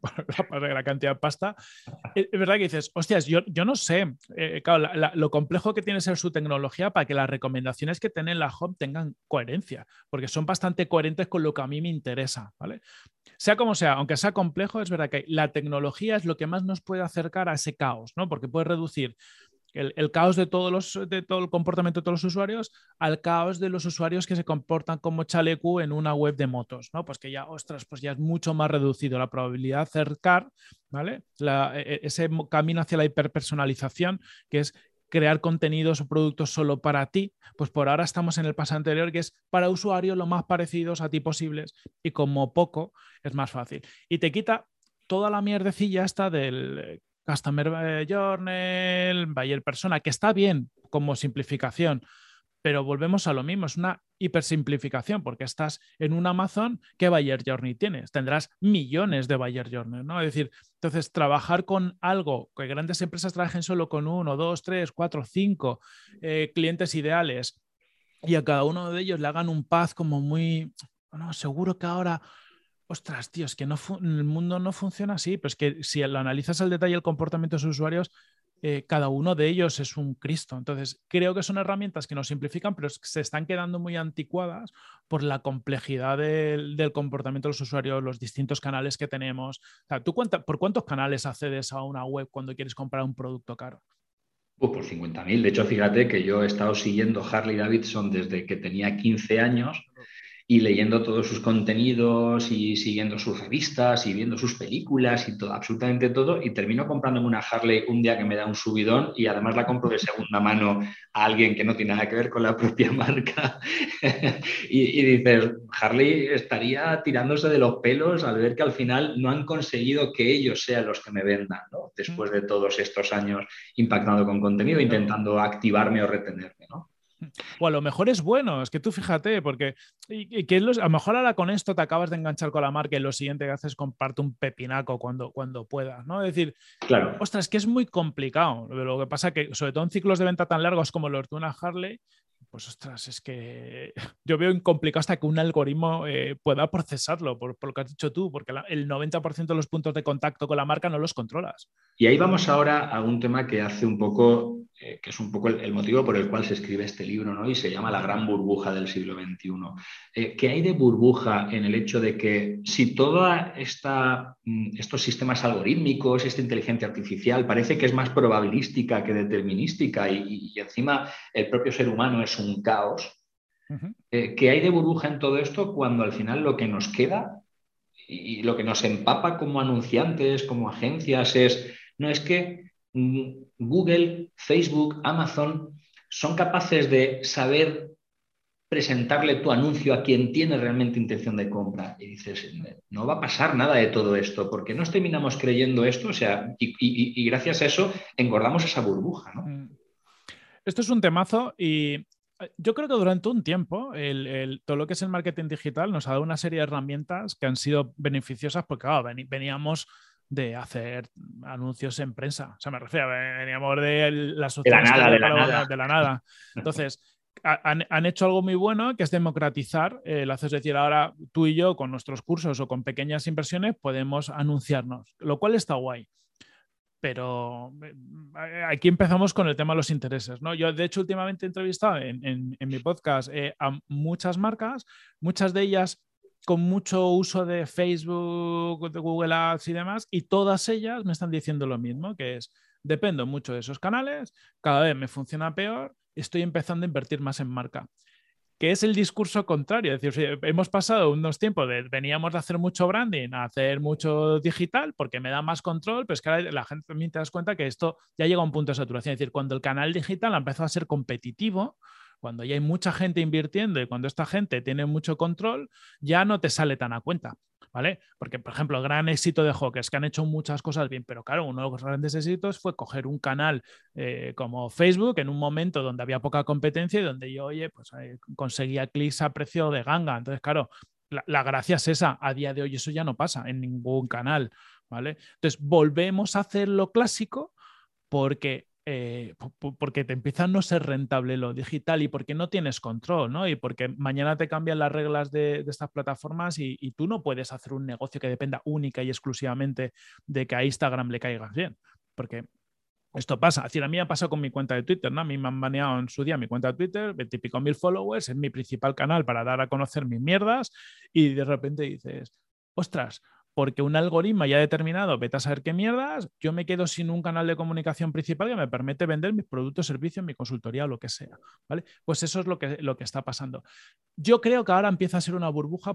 por la cantidad de pasta. Es verdad que dices, hostias, yo no sé, claro, lo complejo que tiene ser su tecnología para que las recomendaciones que tienen en la home tengan coherencia, porque son bastante coherentes con lo que a mí me interesa, ¿vale? Sea como sea, aunque sea complejo, es verdad que la tecnología es lo que más nos puede acercar a ese caos, ¿no? Porque puede reducir el caos de todo el comportamiento de todos los usuarios al caos de los usuarios que se comportan como chaleco en una web de motos, ¿no? Pues que ya, ostras, pues ya es mucho más reducido la probabilidad de acercar, ¿vale? Ese camino hacia la hiperpersonalización, que es crear contenidos o productos solo para ti, pues por ahora estamos en el paso anterior, que es para usuarios lo más parecidos a ti posibles, y como poco es más fácil. Y te quita toda la mierdecilla esta del Customer Journal, Buyer Persona, que está bien como simplificación, pero volvemos a lo mismo, es una hipersimplificación, porque estás en un Amazon, ¿qué Buyer Journey tienes? Tendrás millones de Buyer Journey, ¿no? Es decir, entonces trabajar con algo, que grandes empresas trabajen solo con 1, 2, 3, 4, 5 clientes ideales, y a cada uno de ellos le hagan un path como muy, bueno, seguro que ahora... Ostras, tío, es que el mundo no funciona así, pero es que si lo analizas al detalle el comportamiento de sus usuarios, cada uno de ellos es un Cristo. Entonces, creo que son herramientas que nos simplifican, pero se están quedando muy anticuadas por la complejidad del comportamiento de los usuarios, los distintos canales que tenemos. O sea, ¿tú por cuántos canales accedes a una web cuando quieres comprar un producto caro? Por 50.000. De hecho, fíjate que yo he estado siguiendo Harley Davidson desde que tenía 15 años y leyendo todos sus contenidos y siguiendo sus revistas y viendo sus películas y todo, absolutamente todo, y termino comprándome una Harley un día que me da un subidón y además la compro de segunda mano a alguien que no tiene nada que ver con la propia marca. y dices, Harley estaría tirándose de los pelos al ver que al final no han conseguido que ellos sean los que me vendan, ¿no? Después de todos estos años impactando con contenido, intentando activarme o retenerme, ¿no? O a lo mejor es bueno, es que tú fíjate, porque a lo mejor ahora con esto te acabas de enganchar con la marca y lo siguiente que haces es comparte un pepinaco cuando puedas, ¿no? Es decir, claro. Ostras, es que es muy complicado. Lo que pasa que, sobre todo en ciclos de venta tan largos como los de una Harley, pues ostras, es que yo veo complicado hasta que un algoritmo pueda procesarlo, por lo que has dicho tú, porque el 90% de los puntos de contacto con la marca no los controlas. Y ahí vamos ahora a un tema que hace un poco, que es un poco el motivo por el cual se escribe este libro, ¿no? Y se llama La gran burbuja del siglo XXI. ¿Qué hay de burbuja en el hecho de que si todos estos sistemas algorítmicos, esta inteligencia artificial, parece que es más probabilística que determinística y encima el propio ser humano es un caos? ¿Qué hay de burbuja en todo esto cuando al final lo que nos queda y lo que nos empapa como anunciantes, como agencias, no es que Google, Facebook, Amazon son capaces de saber presentarle tu anuncio a quien tiene realmente intención de compra? Y dices, no va a pasar nada de todo esto, porque nos terminamos creyendo esto, o sea, y gracias a eso engordamos esa burbuja, ¿no? Esto es un temazo y yo creo que durante un tiempo todo lo que es el marketing digital nos ha dado una serie de herramientas que han sido beneficiosas porque claro, veníamos de hacer anuncios en prensa. O sea, me refiero, veníamos de las De la opciones que nada, había de la para nada. de la nada. Entonces, han hecho algo muy bueno que es democratizar el acceso. Es decir, ahora tú y yo con nuestros cursos o con pequeñas inversiones podemos anunciarnos, lo cual está guay. Pero aquí empezamos con el tema de los intereses, ¿no? Yo, de hecho, últimamente he entrevistado en mi podcast a muchas marcas, muchas de ellas con mucho uso de Facebook, de Google Ads y demás, y todas ellas me están diciendo lo mismo, que es, dependo mucho de esos canales, cada vez me funciona peor, estoy empezando a invertir más en marca. Que es el discurso contrario. Es decir, hemos pasado unos tiempos veníamos de hacer mucho branding a hacer mucho digital porque me da más control, pero es que ahora la gente también te das cuenta que esto ya llega a un punto de saturación. Es decir, cuando el canal digital empezó a ser competitivo, cuando ya hay mucha gente invirtiendo y cuando esta gente tiene mucho control, ya no te sale tan a cuenta. ¿Vale? Porque, por ejemplo, el gran éxito de Hawkers, que han hecho muchas cosas bien, pero claro, uno de los grandes éxitos fue coger un canal como Facebook en un momento donde había poca competencia y donde yo, oye, pues conseguía clics a precio de ganga. Entonces, claro, la gracia es esa. A día de hoy eso ya no pasa en ningún canal, ¿vale? Entonces, volvemos a hacer lo clásico porque porque te empieza a no ser rentable lo digital y porque no tienes control, ¿no? Y porque mañana te cambian las reglas de estas plataformas y tú no puedes hacer un negocio que dependa única y exclusivamente de que a Instagram le caigas bien. Porque esto pasa. Es decir, a mí me ha pasado con mi cuenta de Twitter, ¿no? A mí me han baneado en su día mi cuenta de Twitter, 20 y pico mil followers, es mi principal canal para dar a conocer mis mierdas y de repente dices, ostras, porque un algoritmo ya determinado, vete a saber qué mierdas, yo me quedo sin un canal de comunicación principal que me permite vender mis productos, servicios, mi consultoría o lo que sea, ¿vale? Pues eso es lo que está pasando. Yo creo que ahora empieza a ser una burbuja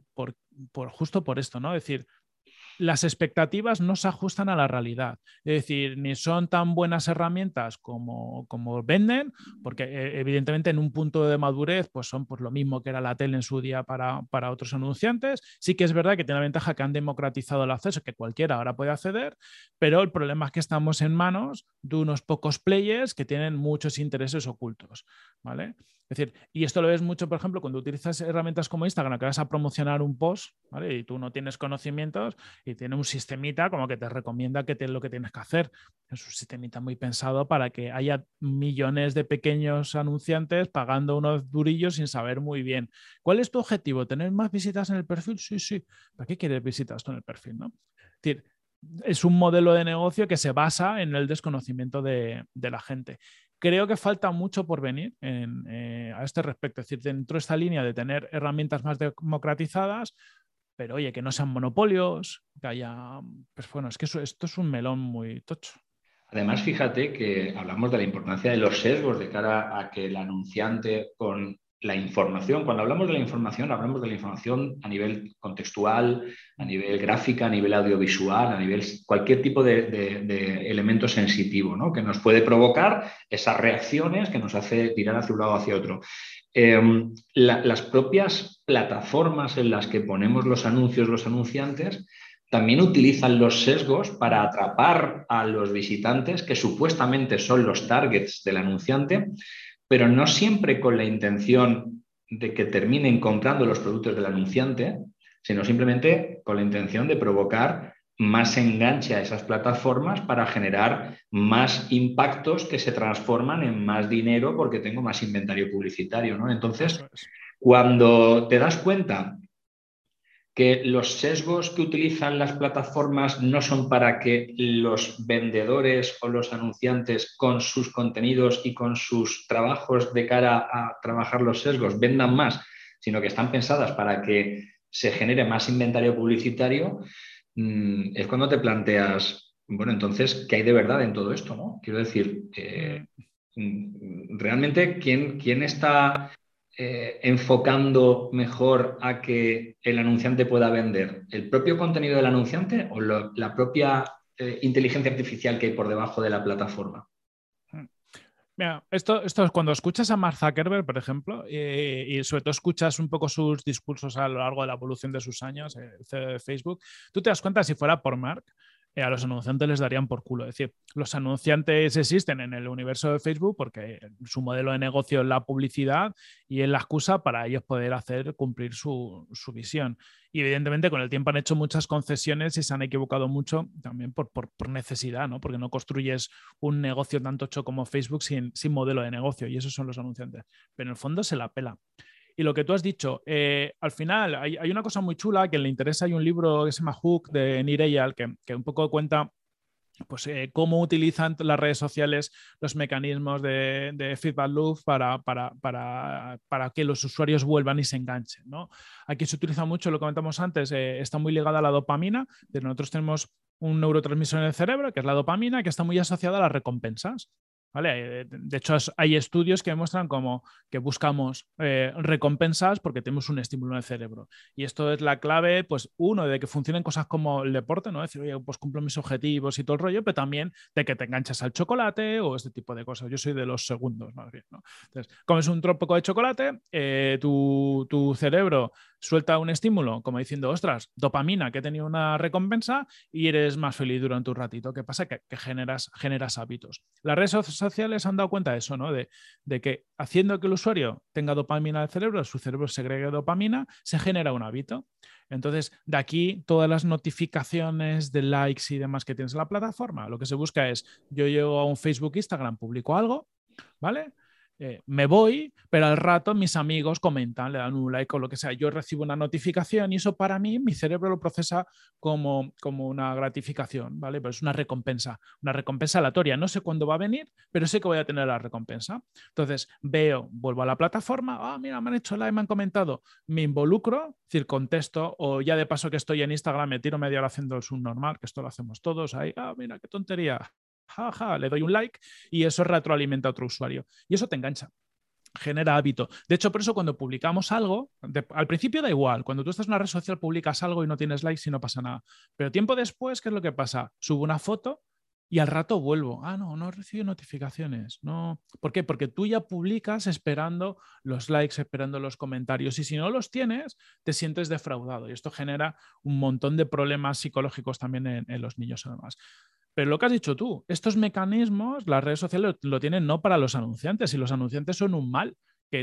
justo por esto, ¿no? Es decir, las expectativas no se ajustan a la realidad. Es decir, ni son tan buenas herramientas como venden, porque evidentemente en un punto de madurez pues son pues, lo mismo que era la tele en su día para otros anunciantes. Sí que es verdad que tiene la ventaja que han democratizado el acceso, que cualquiera ahora puede acceder, pero el problema es que estamos en manos de unos pocos players que tienen muchos intereses ocultos, ¿vale? Es decir, y esto lo ves mucho, por ejemplo, cuando utilizas herramientas como Instagram, que vas a promocionar un post, ¿vale? Y tú no tienes conocimientos y tiene un sistemita como que te recomienda lo que tienes que hacer. Es un sistemita muy pensado para que haya millones de pequeños anunciantes pagando unos durillos sin saber muy bien. ¿Cuál es tu objetivo? ¿Tener más visitas en el perfil? Sí, sí. ¿Para qué quieres visitas tú en el perfil, no? Es decir, es un modelo de negocio que se basa en el desconocimiento de la gente. Creo que falta mucho por venir a este respecto. Es decir, dentro de esta línea de tener herramientas más democratizadas, pero oye, que no sean monopolios, que haya. Pues bueno, es que esto es un melón muy tocho. Además, fíjate que hablamos de la importancia de los sesgos de cara a que el anunciante con la información, cuando hablamos de la información, hablamos de la información a nivel contextual, a nivel gráfica, a nivel audiovisual, a nivel cualquier tipo de elemento sensitivo, ¿no? Que nos puede provocar esas reacciones que nos hace tirar hacia un lado o hacia otro. Las propias plataformas en las que ponemos los anuncios, los anunciantes, también utilizan los sesgos para atrapar a los visitantes que supuestamente son los targets del anunciante, pero no siempre con la intención de que terminen comprando los productos del anunciante, sino simplemente con la intención de provocar más enganche a esas plataformas para generar más impactos que se transforman en más dinero porque tengo más inventario publicitario, ¿no? Entonces, cuando te das cuenta que los sesgos que utilizan las plataformas no son para que los vendedores o los anunciantes con sus contenidos y con sus trabajos de cara a trabajar los sesgos vendan más, sino que están pensadas para que se genere más inventario publicitario, es cuando te planteas, bueno, entonces, ¿qué hay de verdad en todo esto, no? Quiero decir, realmente, ¿quién está enfocando mejor a que el anunciante pueda vender? ¿El propio contenido del anunciante o la propia inteligencia artificial que hay por debajo de la plataforma? Mira, esto es cuando escuchas a Mark Zuckerberg, por ejemplo, y sobre todo escuchas un poco sus discursos a lo largo de la evolución de sus años, el CEO de Facebook, tú te das cuenta, si fuera por Mark, a los anunciantes les darían por culo. Es decir, los anunciantes existen en el universo de Facebook porque su modelo de negocio es la publicidad y es la excusa para ellos poder hacer cumplir su visión. Y evidentemente con el tiempo han hecho muchas concesiones y se han equivocado mucho también por necesidad, ¿no? Porque no construyes un negocio tan tocho como Facebook sin modelo de negocio, y esos son los anunciantes. Pero en el fondo se la pela. Y lo que tú has dicho, al final hay una cosa muy chula que le interesa, hay un libro que se llama Hook de Nir Eyal que un poco cuenta pues, cómo utilizan las redes sociales los mecanismos de feedback loop para que los usuarios vuelvan y se enganchen, ¿no? Aquí se utiliza mucho, lo comentamos antes, está muy ligada a la dopamina. Nosotros tenemos un neurotransmisor en el cerebro, que es la dopamina, que está muy asociada a las recompensas. ¿Vale? De hecho, hay estudios que demuestran como que buscamos recompensas porque tenemos un estímulo en el cerebro. Y esto es la clave, pues, uno, de que funcionen cosas como el deporte, ¿no? Decir, oye, pues cumplo mis objetivos y todo el rollo, pero también de que te enganchas al chocolate o este tipo de cosas. Yo soy de los segundos, más bien, ¿no? Entonces, comes un poco de chocolate, tu cerebro suelta un estímulo, como diciendo, ostras, dopamina, que he tenido una recompensa, y eres más feliz durante un ratito. ¿Qué pasa? Que generas hábitos. Las redes sociales han dado cuenta de eso, ¿no? De que haciendo que el usuario tenga dopamina en el cerebro, su cerebro segregue dopamina, se genera un hábito. Entonces, de aquí todas las notificaciones de likes y demás que tienes en la plataforma, lo que se busca es, yo llego a un Facebook, Instagram, publico algo, ¿vale? Me voy, pero al rato mis amigos comentan, le dan un like o lo que sea. Yo recibo una notificación y eso, para mí, mi cerebro lo procesa como una gratificación, ¿vale? Pero es una recompensa aleatoria. No sé cuándo va a venir, pero sé que voy a tener la recompensa. Entonces vuelvo a la plataforma, mira, me han hecho like, me han comentado, me involucro, es decir, contesto, o ya de paso que estoy en Instagram me tiro media hora haciendo el subnormal, que esto lo hacemos todos ahí, mira, qué tontería. Le doy un like y eso retroalimenta a otro usuario. Y eso te engancha, genera hábito. De hecho, por eso cuando publicamos algo, al principio da igual. Cuando tú estás en una red social publicas algo y no tienes likes y no pasa nada. Pero tiempo después, ¿qué es lo que pasa? Subo una foto y al rato vuelvo. No he recibido notificaciones. No. ¿Por qué? Porque tú ya publicas esperando los likes, esperando los comentarios. Y si no los tienes, te sientes defraudado. Y esto genera un montón de problemas psicológicos también en los niños, además. Pero lo que has dicho tú, estos mecanismos, las redes sociales lo tienen no para los anunciantes, y los anunciantes son un mal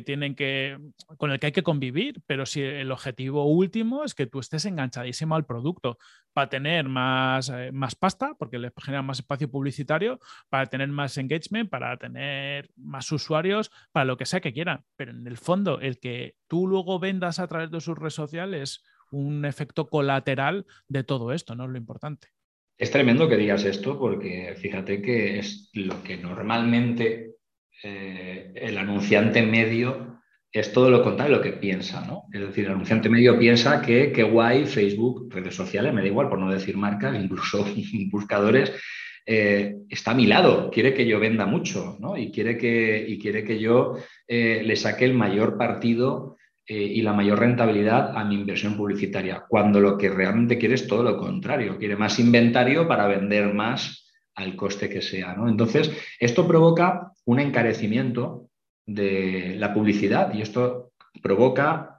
con el que hay que convivir, pero si el objetivo último es que tú estés enganchadísimo al producto para tener más pasta, porque les genera más espacio publicitario, para tener más engagement, para tener más usuarios, para lo que sea que quieran. Pero en el fondo, el que tú luego vendas a través de sus redes sociales es un efecto colateral de todo esto, no es lo importante. Es tremendo que digas esto porque fíjate que es lo que normalmente el anunciante medio es todo lo contrario de lo que piensa, ¿no? Es decir, el anunciante medio piensa que qué guay Facebook, redes sociales, me da igual por no decir marcas, incluso buscadores, está a mi lado, quiere que yo venda mucho, ¿no? Y quiere que yo le saque el mayor partido y la mayor rentabilidad a mi inversión publicitaria, cuando lo que realmente quiere es todo lo contrario, quiere más inventario para vender más al coste que sea, ¿no? Entonces, esto provoca un encarecimiento de la publicidad y esto provoca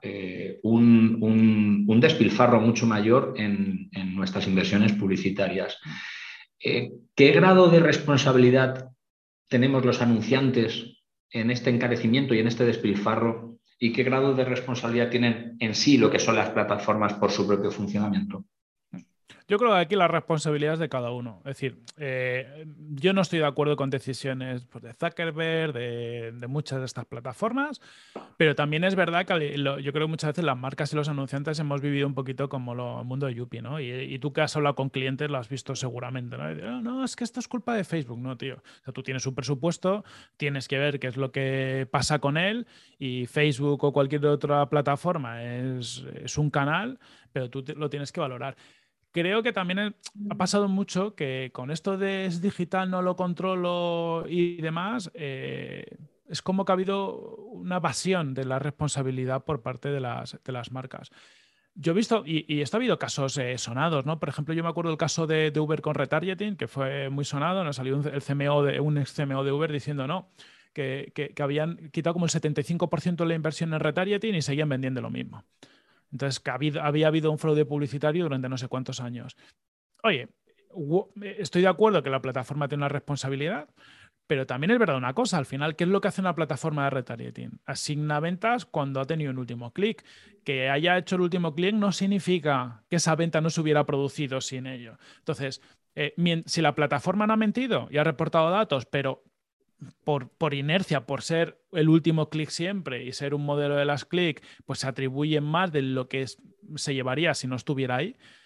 un despilfarro mucho mayor en nuestras inversiones publicitarias. ¿Qué grado de responsabilidad tenemos los anunciantes en este encarecimiento y en este despilfarro? ¿Y qué grado de responsabilidad tienen en sí lo que son las plataformas por su propio funcionamiento? Yo creo que aquí la responsabilidad es de cada uno. Es decir, yo no estoy de acuerdo con decisiones, pues, de Zuckerberg, de muchas de estas plataformas, pero también es verdad que yo creo que muchas veces las marcas y los anunciantes hemos vivido un poquito como el mundo de Yuppie, ¿no? Y tú que has hablado con clientes lo has visto seguramente, ¿no? No, es que esto es culpa de Facebook, no, tío. O sea, tú tienes un presupuesto, tienes que ver qué es lo que pasa con él, y Facebook o cualquier otra plataforma es un canal, pero tú lo tienes que valorar. Creo que también ha pasado mucho que con esto de es digital, no lo controlo y demás, es como que ha habido una evasión de la responsabilidad por parte de las marcas. Yo he visto, y esto ha habido casos sonados, ¿no? Por ejemplo, yo me acuerdo del caso de Uber con retargeting, que fue muy sonado, nos salió un ex CMO de Uber diciendo no, que habían quitado como el 75% de la inversión en retargeting y seguían vendiendo lo mismo. Entonces, que había habido un fraude publicitario durante no sé cuántos años. Oye, estoy de acuerdo que la plataforma tiene una responsabilidad, pero también es verdad una cosa, al final, ¿qué es lo que hace una plataforma de retargeting? Asigna ventas cuando ha tenido un último clic. Que haya hecho el último clic no significa que esa venta no se hubiera producido sin ello. Entonces, si la plataforma no ha mentido y ha reportado datos, pero por inercia, por ser el último clic siempre y ser un modelo de las clic, pues se atribuyen más de lo que se llevaría si no estuviera ahí.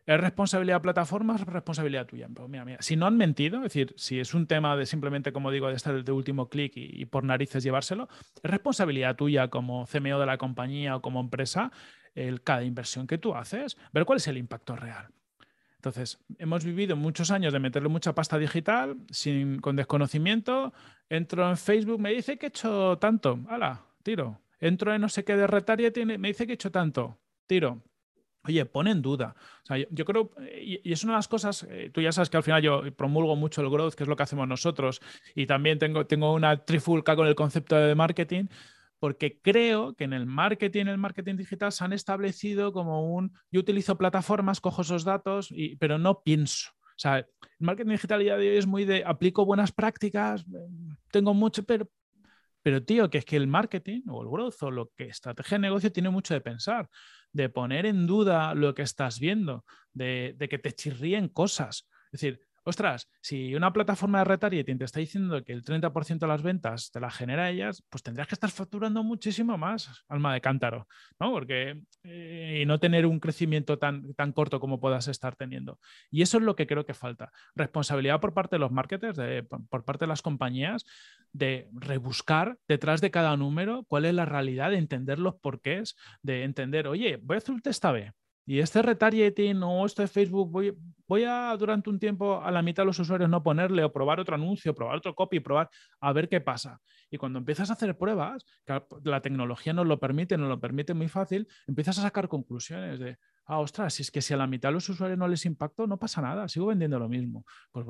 ¿Es responsabilidad de plataformas o responsabilidad tuya? Pues mira, si no han mentido, es decir, si es un tema de simplemente, como digo, de estar de último clic y por narices llevárselo, es responsabilidad tuya como CMO de la compañía o como empresa cada inversión que tú haces, ver cuál es el impacto real. Entonces, hemos vivido muchos años de meterle mucha pasta digital con desconocimiento. Entro en Facebook, me dice que he hecho tanto, ¡hala! Tiro. Entro en no sé qué de retargeting, me dice que he hecho tanto, tiro. Oye, pone en duda. O sea, yo creo, y es una de las cosas, tú ya sabes que al final yo promulgo mucho el growth, que es lo que hacemos nosotros, y también tengo una trifulca con el concepto de marketing, porque creo que en el marketing digital se han establecido yo utilizo plataformas, cojo esos datos, pero no pienso. O sea, el marketing digital ya de hoy es muy de aplico buenas prácticas, tengo mucho, pero tío, que es que el marketing o el growth o lo que estrategia de negocio tiene mucho de pensar, de poner en duda lo que estás viendo, de que te chirríen cosas. Es decir, ostras, si una plataforma de retargeting te está diciendo que el 30% de las ventas te la genera ellas, pues tendrías que estar facturando muchísimo más, alma de cántaro, ¿no? Porque, y no tener un crecimiento tan corto como puedas estar teniendo. Y eso es lo que creo que falta. Responsabilidad por parte de los marketers, por parte de las compañías, de rebuscar detrás de cada número cuál es la realidad, de entender los porqués, de entender, oye, voy a hacer un test A/B y este retargeting o esto de Facebook voy a durante un tiempo a la mitad de los usuarios no ponerle o probar otro anuncio, probar otro copy, probar a ver qué pasa. Y cuando empiezas a hacer pruebas, que la tecnología nos lo permite muy fácil, empiezas a sacar conclusiones de, ostras, si es que si a la mitad de los usuarios no les impacto, no pasa nada, sigo vendiendo lo mismo. Pues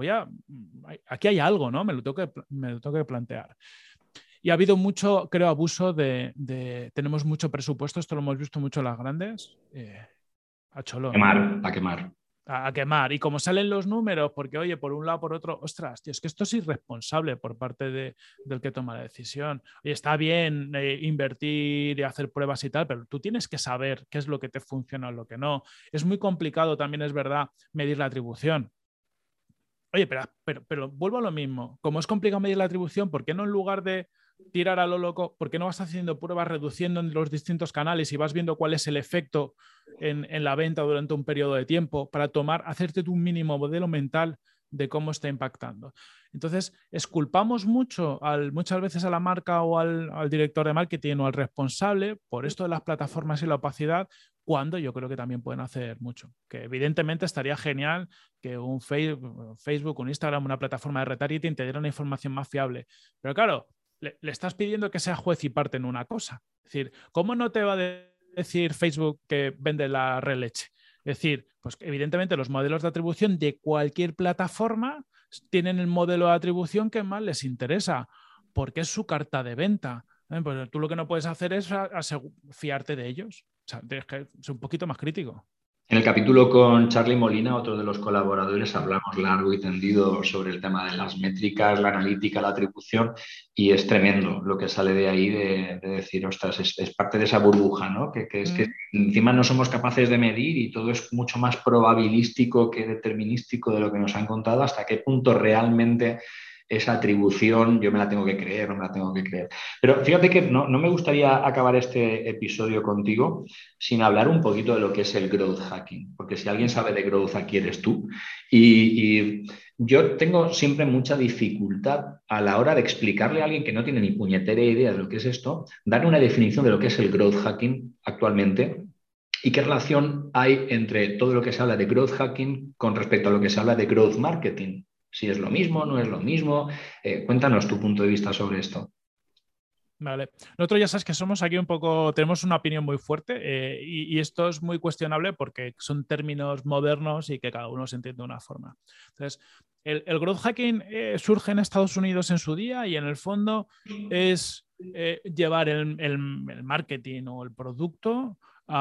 aquí hay algo, ¿no? Me lo tengo que plantear. Y ha habido mucho, creo, abuso tenemos mucho presupuesto, esto lo hemos visto mucho en las grandes, a cholo, A quemar. A quemar. Y como salen los números, porque oye, por un lado, por otro, ostras, tío, es que esto es irresponsable por parte del que toma la decisión. Oye, está bien invertir y hacer pruebas y tal, pero tú tienes que saber qué es lo que te funciona o lo que no. Es muy complicado, también es verdad, medir la atribución. Oye, pero vuelvo a lo mismo. Como es complicado medir la atribución, ¿por qué no en lugar de tirar a lo loco, por qué no vas haciendo pruebas reduciendo en los distintos canales y vas viendo cuál es el efecto en la venta durante un periodo de tiempo para hacerte un mínimo modelo mental de cómo está impactando? Entonces, esculpamos muchas veces a la marca o al director de marketing o al responsable por esto de las plataformas y la opacidad, cuando yo creo que también pueden hacer mucho. Que evidentemente estaría genial que un Facebook, un Instagram, una plataforma de retargeting te diera una información más fiable. Pero claro, le estás pidiendo que sea juez y parte en una cosa. Es decir, ¿cómo no te va a decir Facebook que vende la releche? Es decir, pues evidentemente los modelos de atribución de cualquier plataforma tienen el modelo de atribución que más les interesa, porque es su carta de venta. Pues tú lo que no puedes hacer es fiarte de ellos. O sea, tienes que ser un poquito más crítico. En el capítulo con Charlie Molina, otro de los colaboradores, hablamos largo y tendido sobre el tema de las métricas, la analítica, la atribución, y es tremendo lo que sale de ahí de decir, ostras, es parte de esa burbuja, ¿no? Que es que encima no somos capaces de medir y todo es mucho más probabilístico que determinístico de lo que nos han contado, hasta qué punto realmente esa atribución yo me la tengo que creer, no me la tengo que creer. Pero fíjate que no me gustaría acabar este episodio contigo sin hablar un poquito de lo que es el growth hacking, porque si alguien sabe de growth, aquí eres tú. Y yo tengo siempre mucha dificultad a la hora de explicarle a alguien que no tiene ni puñetera idea de lo que es esto, darle una definición de lo que es el growth hacking actualmente. ¿Y qué relación hay entre todo lo que se habla de growth hacking con respecto a lo que se habla de growth marketing? Si es lo mismo, no es lo mismo. Cuéntanos tu punto de vista sobre esto. Vale. Nosotros ya sabes que somos aquí tenemos una opinión muy fuerte y esto es muy cuestionable porque son términos modernos y que cada uno se entiende de una forma. Entonces, el growth hacking surge en Estados Unidos en su día y en el fondo es llevar el marketing o el producto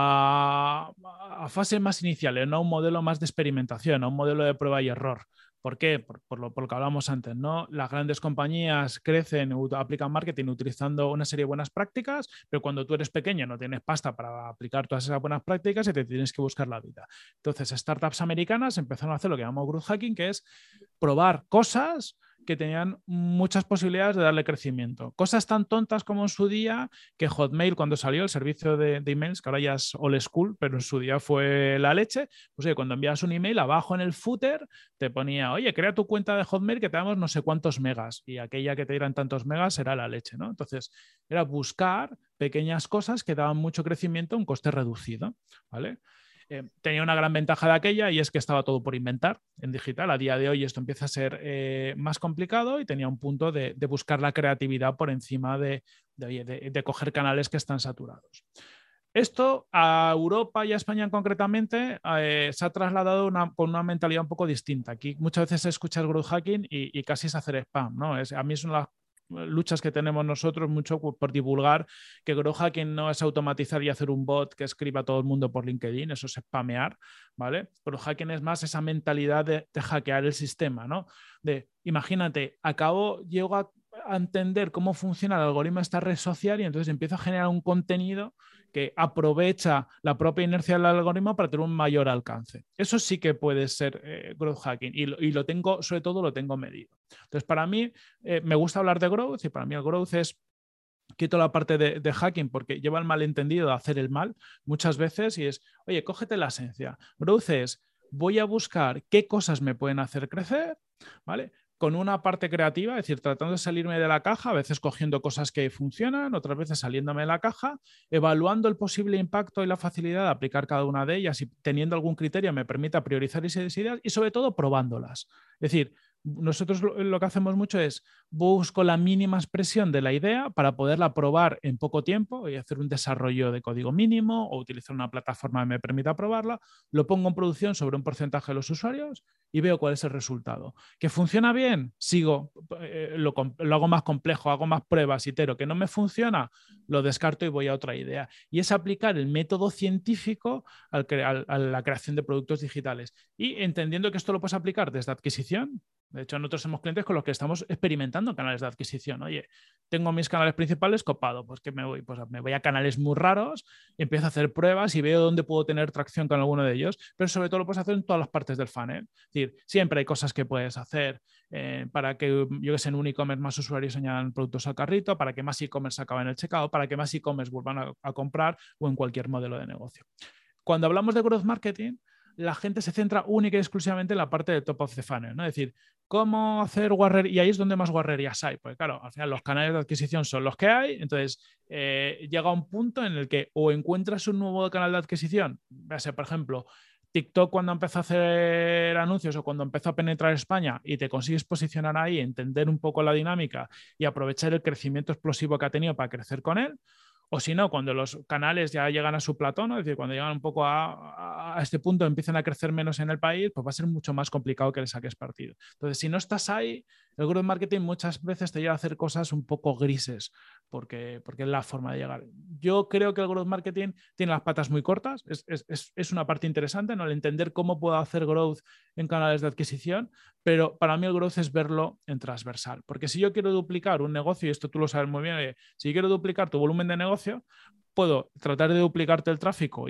a fases más iniciales, no a un modelo más de experimentación, a un modelo de prueba y error. ¿Por qué? Por lo que hablábamos antes, ¿no? Las grandes compañías crecen, aplican marketing utilizando una serie de buenas prácticas, pero cuando tú eres pequeño no tienes pasta para aplicar todas esas buenas prácticas y te tienes que buscar la vida. Entonces, startups americanas empezaron a hacer lo que llamamos growth hacking, que es probar cosas que tenían muchas posibilidades de darle crecimiento. Cosas tan tontas como en su día que Hotmail, cuando salió el servicio de emails, que ahora ya es old school, pero en su día fue la leche, pues oye, cuando envías un email, abajo en el footer te ponía, oye, crea tu cuenta de Hotmail que te damos no sé cuántos megas, y aquella que te dieran tantos megas era la leche, ¿no? Entonces, era buscar pequeñas cosas que daban mucho crecimiento a un coste reducido, ¿vale? Tenía una gran ventaja de aquella y es que estaba todo por inventar en digital. A día de hoy esto empieza a ser más complicado y tenía un punto de buscar la creatividad por encima de coger canales que están saturados. Esto a Europa y a España concretamente se ha trasladado con una mentalidad un poco distinta. Aquí muchas veces se escucha el growth hacking y casi es hacer spam, ¿no? A mí es una de las luchas que tenemos nosotros mucho por divulgar que growth hacking no es automatizar y hacer un bot que escriba a todo el mundo por LinkedIn, eso es spamear, ¿vale? Growth hacking es más esa mentalidad de hackear el sistema, ¿no? Imagínate, llego a entender cómo funciona el algoritmo de esta red social y entonces empiezo a generar un contenido que aprovecha la propia inercia del algoritmo para tener un mayor alcance. Eso sí que puede ser growth hacking y lo tengo, sobre todo lo tengo medido. Entonces, para mí me gusta hablar de growth y para mí el growth es quito la parte de hacking porque lleva el malentendido de hacer el mal muchas veces y es, oye, cógete la esencia. Growth es, voy a buscar qué cosas me pueden hacer crecer, ¿vale? Con una parte creativa, es decir, tratando de salirme de la caja, a veces cogiendo cosas que funcionan, otras veces saliéndome de la caja, evaluando el posible impacto y la facilidad de aplicar cada una de ellas y teniendo algún criterio me permita priorizar esas ideas y sobre todo probándolas. Es decir, nosotros lo que hacemos mucho es busco la mínima expresión de la idea para poderla probar en poco tiempo y hacer un desarrollo de código mínimo o utilizar una plataforma que me permita probarla, lo pongo en producción sobre un porcentaje de los usuarios y veo cuál es el resultado. ¿Que funciona bien? Sigo, lo hago más complejo, hago más pruebas, itero. ¿Que no me funciona? Lo descarto y voy a otra idea. Y es aplicar el método científico a la creación de productos digitales y entendiendo que esto lo puedes aplicar desde adquisición. De hecho, nosotros somos clientes con los que estamos experimentando canales de adquisición. Oye, tengo mis canales principales copado, pues que me voy, pues me voy a canales muy raros, empiezo a hacer pruebas y veo dónde puedo tener tracción con alguno de ellos, pero sobre todo lo puedes hacer en todas las partes del funnel. Es decir, siempre hay cosas que puedes hacer para que, yo que sé, en un e-commerce más usuarios añadan productos al carrito, para que más e-commerce acaben el checkout, para que más e-commerce vuelvan a comprar o en cualquier modelo de negocio. Cuando hablamos de growth marketing, la gente se centra única y exclusivamente en la parte de top of the funnel, ¿no? Es decir, cómo hacer guarrerías, y ahí es donde más guarrerías hay, porque claro, al final los canales de adquisición son los que hay, entonces llega un punto en el que o encuentras un nuevo canal de adquisición, ya sea, por ejemplo, TikTok cuando empezó a hacer anuncios o cuando empezó a penetrar España y te consigues posicionar ahí, entender un poco la dinámica y aprovechar el crecimiento explosivo que ha tenido para crecer con él. O si no, cuando los canales ya llegan a su platón, ¿no? Es decir, cuando llegan un poco a este punto, empiezan a crecer menos en el país, pues va a ser mucho más complicado que le saques partido. Entonces, si no estás ahí, el growth marketing muchas veces te lleva a hacer cosas un poco grises, porque es la forma de llegar. Yo creo que el growth marketing tiene las patas muy cortas, es una parte interesante, ¿no? El entender cómo puedo hacer growth en canales de adquisición, pero para mí el growth es verlo en transversal, porque si yo quiero duplicar un negocio, y esto tú lo sabes muy bien, si quiero duplicar tu volumen de negocio, puedo tratar de duplicarte el tráfico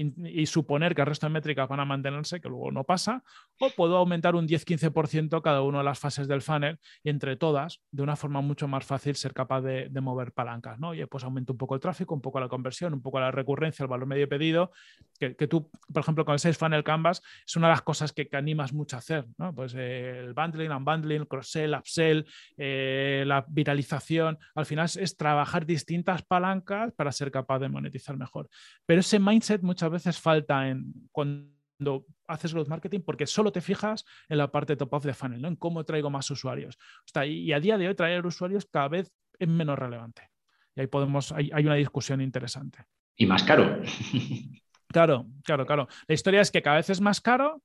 y suponer que el resto de métricas van a mantenerse, que luego no pasa, o puedo aumentar un 10-15% cada una de las fases del funnel y entre todas, de una forma mucho más fácil, ser capaz de mover palancas, ¿no? Y pues aumento un poco el tráfico, un poco la conversión, un poco la recurrencia, el valor medio pedido, que tú, por ejemplo, con el Sales Funnel Canvas, es una de las cosas que animas mucho a hacer, ¿no? Pues el bundling, unbundling, cross-sell, upsell, la viralización, al final es trabajar distintas palancas para ser capaz de monetizar mejor. Pero ese mindset muchas veces falta cuando haces growth marketing porque solo te fijas en la parte top of the funnel, ¿no? En cómo traigo más usuarios. Y a día de hoy traer usuarios cada vez es menos relevante. Y ahí hay una discusión interesante. Y más caro. Claro. La historia es que cada vez es más caro,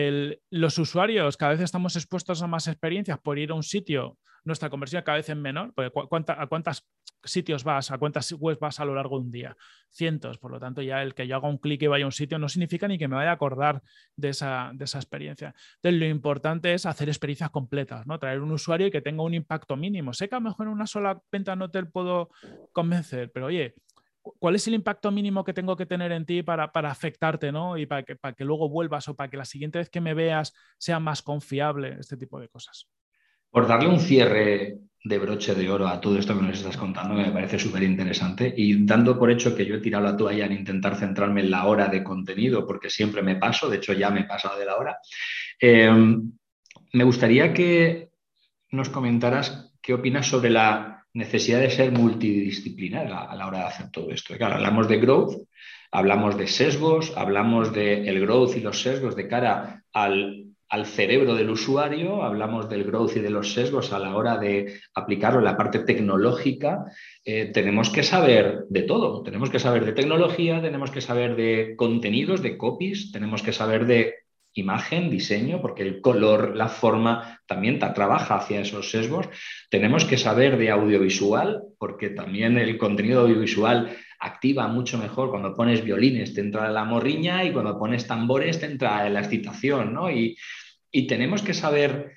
los usuarios cada vez estamos expuestos a más experiencias por ir a un sitio, nuestra conversión cada vez es menor, porque ¿a cuántos sitios vas, a cuántas webs vas a lo largo de un día? Cientos, por lo tanto ya el que yo haga un clic y vaya a un sitio no significa ni que me vaya a acordar de esa experiencia. Entonces lo importante es hacer experiencias completas, ¿no? Traer un usuario y que tenga un impacto mínimo. Sé que a lo mejor en una sola venta no te puedo convencer, pero oye, ¿cuál es el impacto mínimo que tengo que tener en ti para afectarte, ¿no? Y para que luego vuelvas o para que la siguiente vez que me veas sea más confiable, este tipo de cosas. Por darle un cierre de broche de oro a todo esto que nos estás contando, que me parece súper interesante, y dando por hecho que yo he tirado la toalla en intentar centrarme en la hora de contenido, porque siempre me paso, de hecho ya me he pasado de la hora, eh, me gustaría que nos comentaras qué opinas sobre la necesidad de ser multidisciplinar a la hora de hacer todo esto. Claro, hablamos de growth, hablamos de sesgos, hablamos del growth y los sesgos de cara al cerebro del usuario, hablamos del growth y de los sesgos a la hora de aplicarlo en la parte tecnológica. Tenemos que saber de todo, tenemos que saber de tecnología, tenemos que saber de contenidos, de copies, tenemos que saber de imagen, diseño, porque el color, la forma también trabaja hacia esos sesgos. Tenemos que saber de audiovisual, porque también el contenido audiovisual activa mucho mejor. Cuando pones violines te entra la morriña y cuando pones tambores te entra la excitación, ¿no? Y tenemos que saber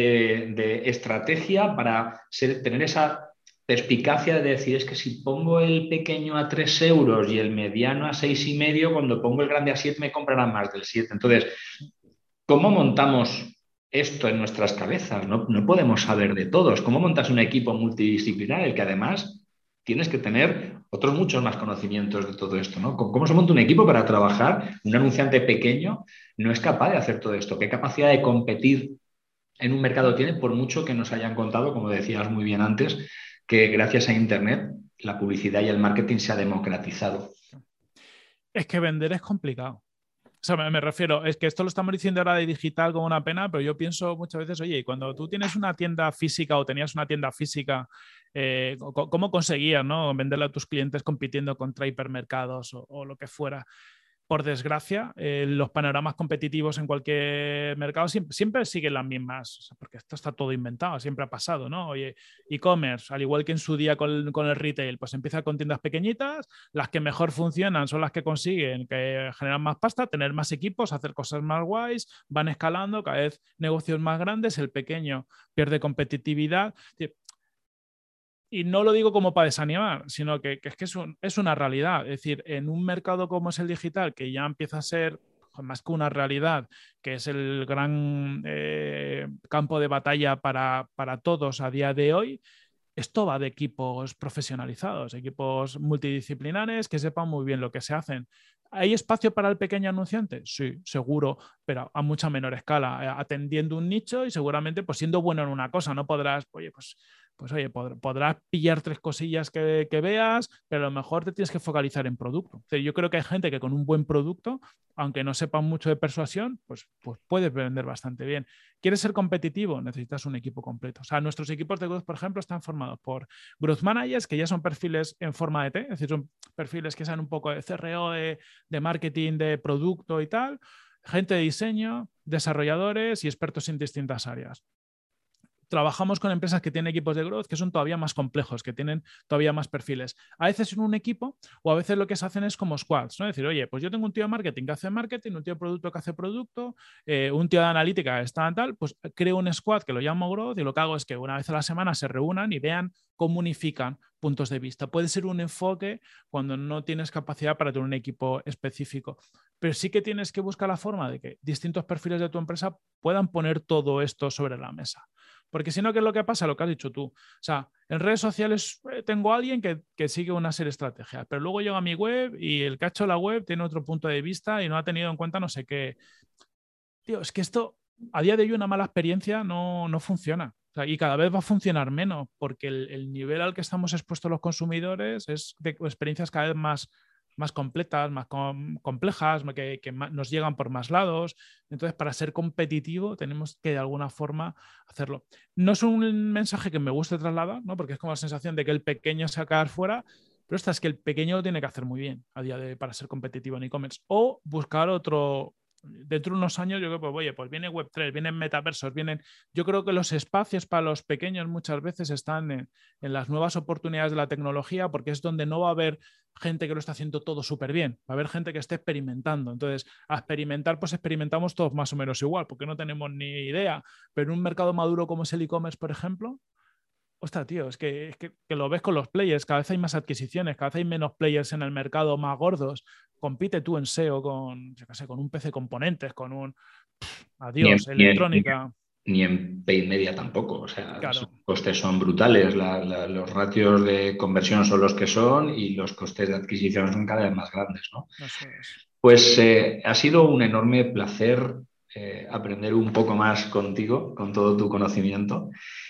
de estrategia para tener esa perspicacia de decir, es que si pongo el pequeño a 3 euros y el mediano a 6,5, cuando pongo el grande a 7 me comprarán más del 7. Entonces, ¿cómo montamos esto en nuestras cabezas? No podemos saber de todos. ¿Cómo montas un equipo multidisciplinar en el que además tienes que tener otros muchos más conocimientos de todo esto, ¿no? ¿Cómo se monta un equipo para trabajar? Un anunciante pequeño no es capaz de hacer todo esto. ¿Qué capacidad de competir en un mercado tiene? Por mucho que nos hayan contado, como decías muy bien antes, que gracias a Internet la publicidad y el marketing se ha democratizado. Es que vender es complicado. O sea, me refiero, es que esto lo estamos diciendo ahora de digital como una pena, pero yo pienso muchas veces, oye, cuando tú tienes una tienda física o tenías una tienda física, ¿cómo conseguías, ¿no? Venderle a tus clientes compitiendo contra hipermercados o lo que fuera? Por desgracia, los panoramas competitivos en cualquier mercado siempre siguen las mismas, o sea, porque esto está todo inventado, siempre ha pasado, ¿no? Oye, e-commerce, al igual que en su día con el retail, pues empieza con tiendas pequeñitas, las que mejor funcionan son las que consiguen que generan más pasta, tener más equipos, hacer cosas más guays, van escalando, cada vez negocios más grandes, el pequeño pierde competitividad. Y no lo digo como para desanimar, sino que es que es una realidad. Es decir, en un mercado como es el digital, que ya empieza a ser más que una realidad, que es el gran campo de batalla para todos a día de hoy, esto va de equipos profesionalizados, equipos multidisciplinares que sepan muy bien lo que se hacen. ¿Hay espacio para el pequeño anunciante? Sí, seguro, pero a mucha menor escala, atendiendo un nicho y seguramente pues siendo bueno en una cosa. No podrás, oye, oye, podrás pillar tres cosillas que veas, pero a lo mejor te tienes que focalizar en producto. O sea, yo creo que hay gente que con un buen producto, aunque no sepa mucho de persuasión, pues puedes vender bastante bien. ¿Quieres ser competitivo? Necesitas un equipo completo. O sea, nuestros equipos de growth, por ejemplo, están formados por growth managers, que ya son perfiles en forma de T, es decir, son perfiles que saben un poco de CRO, de marketing, de producto y tal, gente de diseño, desarrolladores y expertos en distintas áreas. Trabajamos con empresas que tienen equipos de growth que son todavía más complejos, que tienen todavía más perfiles. A veces en un equipo o a veces lo que se hacen es como squads, ¿no? Es decir, oye, pues yo tengo un tío de marketing que hace marketing, un tío de producto que hace producto, un tío de analítica que está tal, pues creo un squad que lo llamo growth y lo que hago es que una vez a la semana se reúnan y vean cómo unifican puntos de vista. Puede ser un enfoque cuando no tienes capacidad para tener un equipo específico, pero sí que tienes que buscar la forma de que distintos perfiles de tu empresa puedan poner todo esto sobre la mesa. Porque si no, ¿qué es lo que pasa? Lo que has dicho tú. O sea, en redes sociales tengo a alguien que sigue una serie de estrategias, pero luego llega a mi web y el que ha hecho la web tiene otro punto de vista y no ha tenido en cuenta no sé qué. Tío, es que esto, a día de hoy, una mala experiencia no funciona. O sea, y cada vez va a funcionar menos, porque el nivel al que estamos expuestos los consumidores es de experiencias cada vez más completas, más complejas, que nos llegan por más lados. Entonces, para ser competitivo, tenemos que de alguna forma hacerlo. No es un mensaje que me guste trasladar, ¿no? Porque es como la sensación de que el pequeño se va a quedar fuera, pero esta es que el pequeño lo tiene que hacer muy bien a día de hoy para ser competitivo en e-commerce. O buscar otro. Dentro de unos años, yo creo, pues, oye, pues viene Web3, vienen metaversos, vienen. Yo creo que los espacios para los pequeños muchas veces están en las nuevas oportunidades de la tecnología, porque es donde no va a haber gente que lo está haciendo todo súper bien. Va a haber gente que esté experimentando. Entonces, a experimentar, pues experimentamos todos más o menos igual, porque no tenemos ni idea. Pero en un mercado maduro como es el e-commerce, por ejemplo, ostras, tío, es que lo ves con los players, cada vez hay más adquisiciones, cada vez hay menos players en el mercado más gordos. Compite tú en SEO con, yo qué sé, con un PC componentes, con un, Ni en, adiós, ni en- electrónica. ni en paid media tampoco. O sea, Claro. los costes son brutales, los ratios de conversión son los que son y los costes de adquisición son cada vez más grandes, ¿no? Eso es. Pues ha sido un enorme placer aprender un poco más contigo, con todo tu conocimiento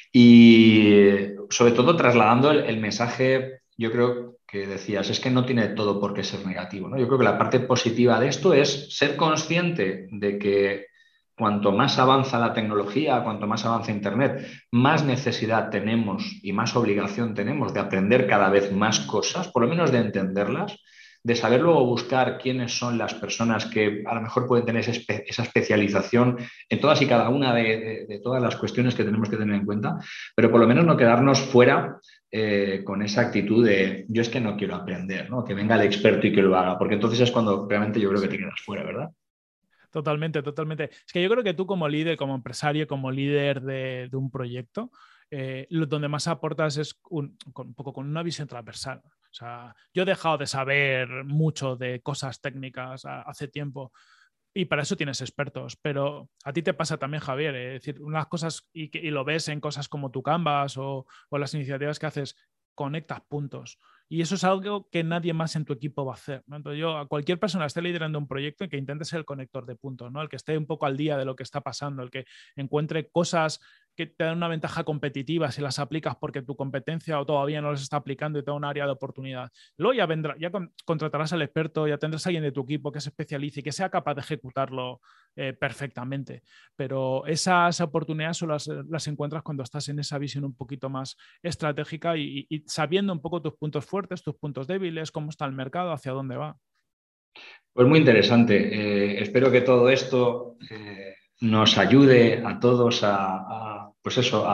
y sobre todo trasladando el mensaje, yo creo que decías, es que no tiene todo por qué ser negativo, ¿no? Yo creo que la parte positiva de esto es ser consciente de que cuanto más avanza la tecnología, cuanto más avanza Internet, más necesidad tenemos y más obligación tenemos de aprender cada vez más cosas, por lo menos de entenderlas, de saber luego buscar quiénes son las personas que a lo mejor pueden tener esa especialización en todas y cada una de todas las cuestiones que tenemos que tener en cuenta, pero por lo menos no quedarnos fuera con esa actitud de yo es que no quiero aprender, ¿no? Que venga el experto y que lo haga, porque entonces es cuando realmente yo creo que te quedas fuera, ¿verdad? Totalmente, totalmente. Es que yo creo que tú como líder, como empresario, como líder de un proyecto, donde más aportas es un poco con una visión transversal. O sea, yo he dejado de saber mucho de cosas técnicas hace tiempo y para eso tienes expertos, pero a ti te pasa también, Javier, es decir, unas cosas y lo ves en cosas como tu Canvas o las iniciativas que haces, conectas puntos. Y eso es algo que nadie más en tu equipo va a hacer, ¿no? Entonces yo a cualquier persona que esté liderando un proyecto que intente ser el conector de puntos, ¿no? El que esté un poco al día de lo que está pasando, el que encuentre cosas que te dan una ventaja competitiva si las aplicas porque tu competencia o todavía no las está aplicando y te da un área de oportunidad. Luego ya vendrá, ya contratarás al experto, ya tendrás a alguien de tu equipo que se especialice y que sea capaz de ejecutarlo perfectamente. Pero esas oportunidades solo las encuentras cuando estás en esa visión un poquito más estratégica y sabiendo un poco tus puntos fuertes, tus puntos débiles, cómo está el mercado, hacia dónde va. Pues muy interesante. Espero que todo esto nos ayude a todos pues eso,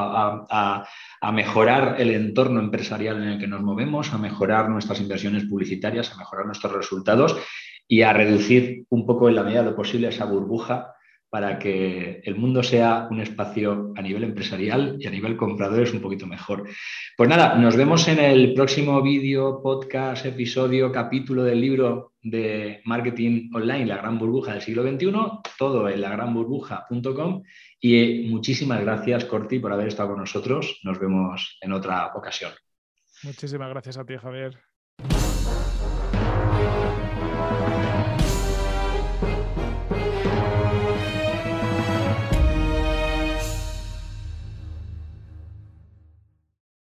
a mejorar el entorno empresarial en el que nos movemos, a mejorar nuestras inversiones publicitarias, a mejorar nuestros resultados y a reducir un poco en la medida de lo posible esa burbuja para que el mundo sea un espacio a nivel empresarial y a nivel compradores un poquito mejor. Pues nada, nos vemos en el próximo vídeo, podcast, episodio, capítulo del libro de marketing online, La Gran Burbuja del siglo XXI, todo en lagranburbuja.com y muchísimas gracias, Corti, por haber estado con nosotros. Nos vemos en otra ocasión. Muchísimas gracias a ti, Javier.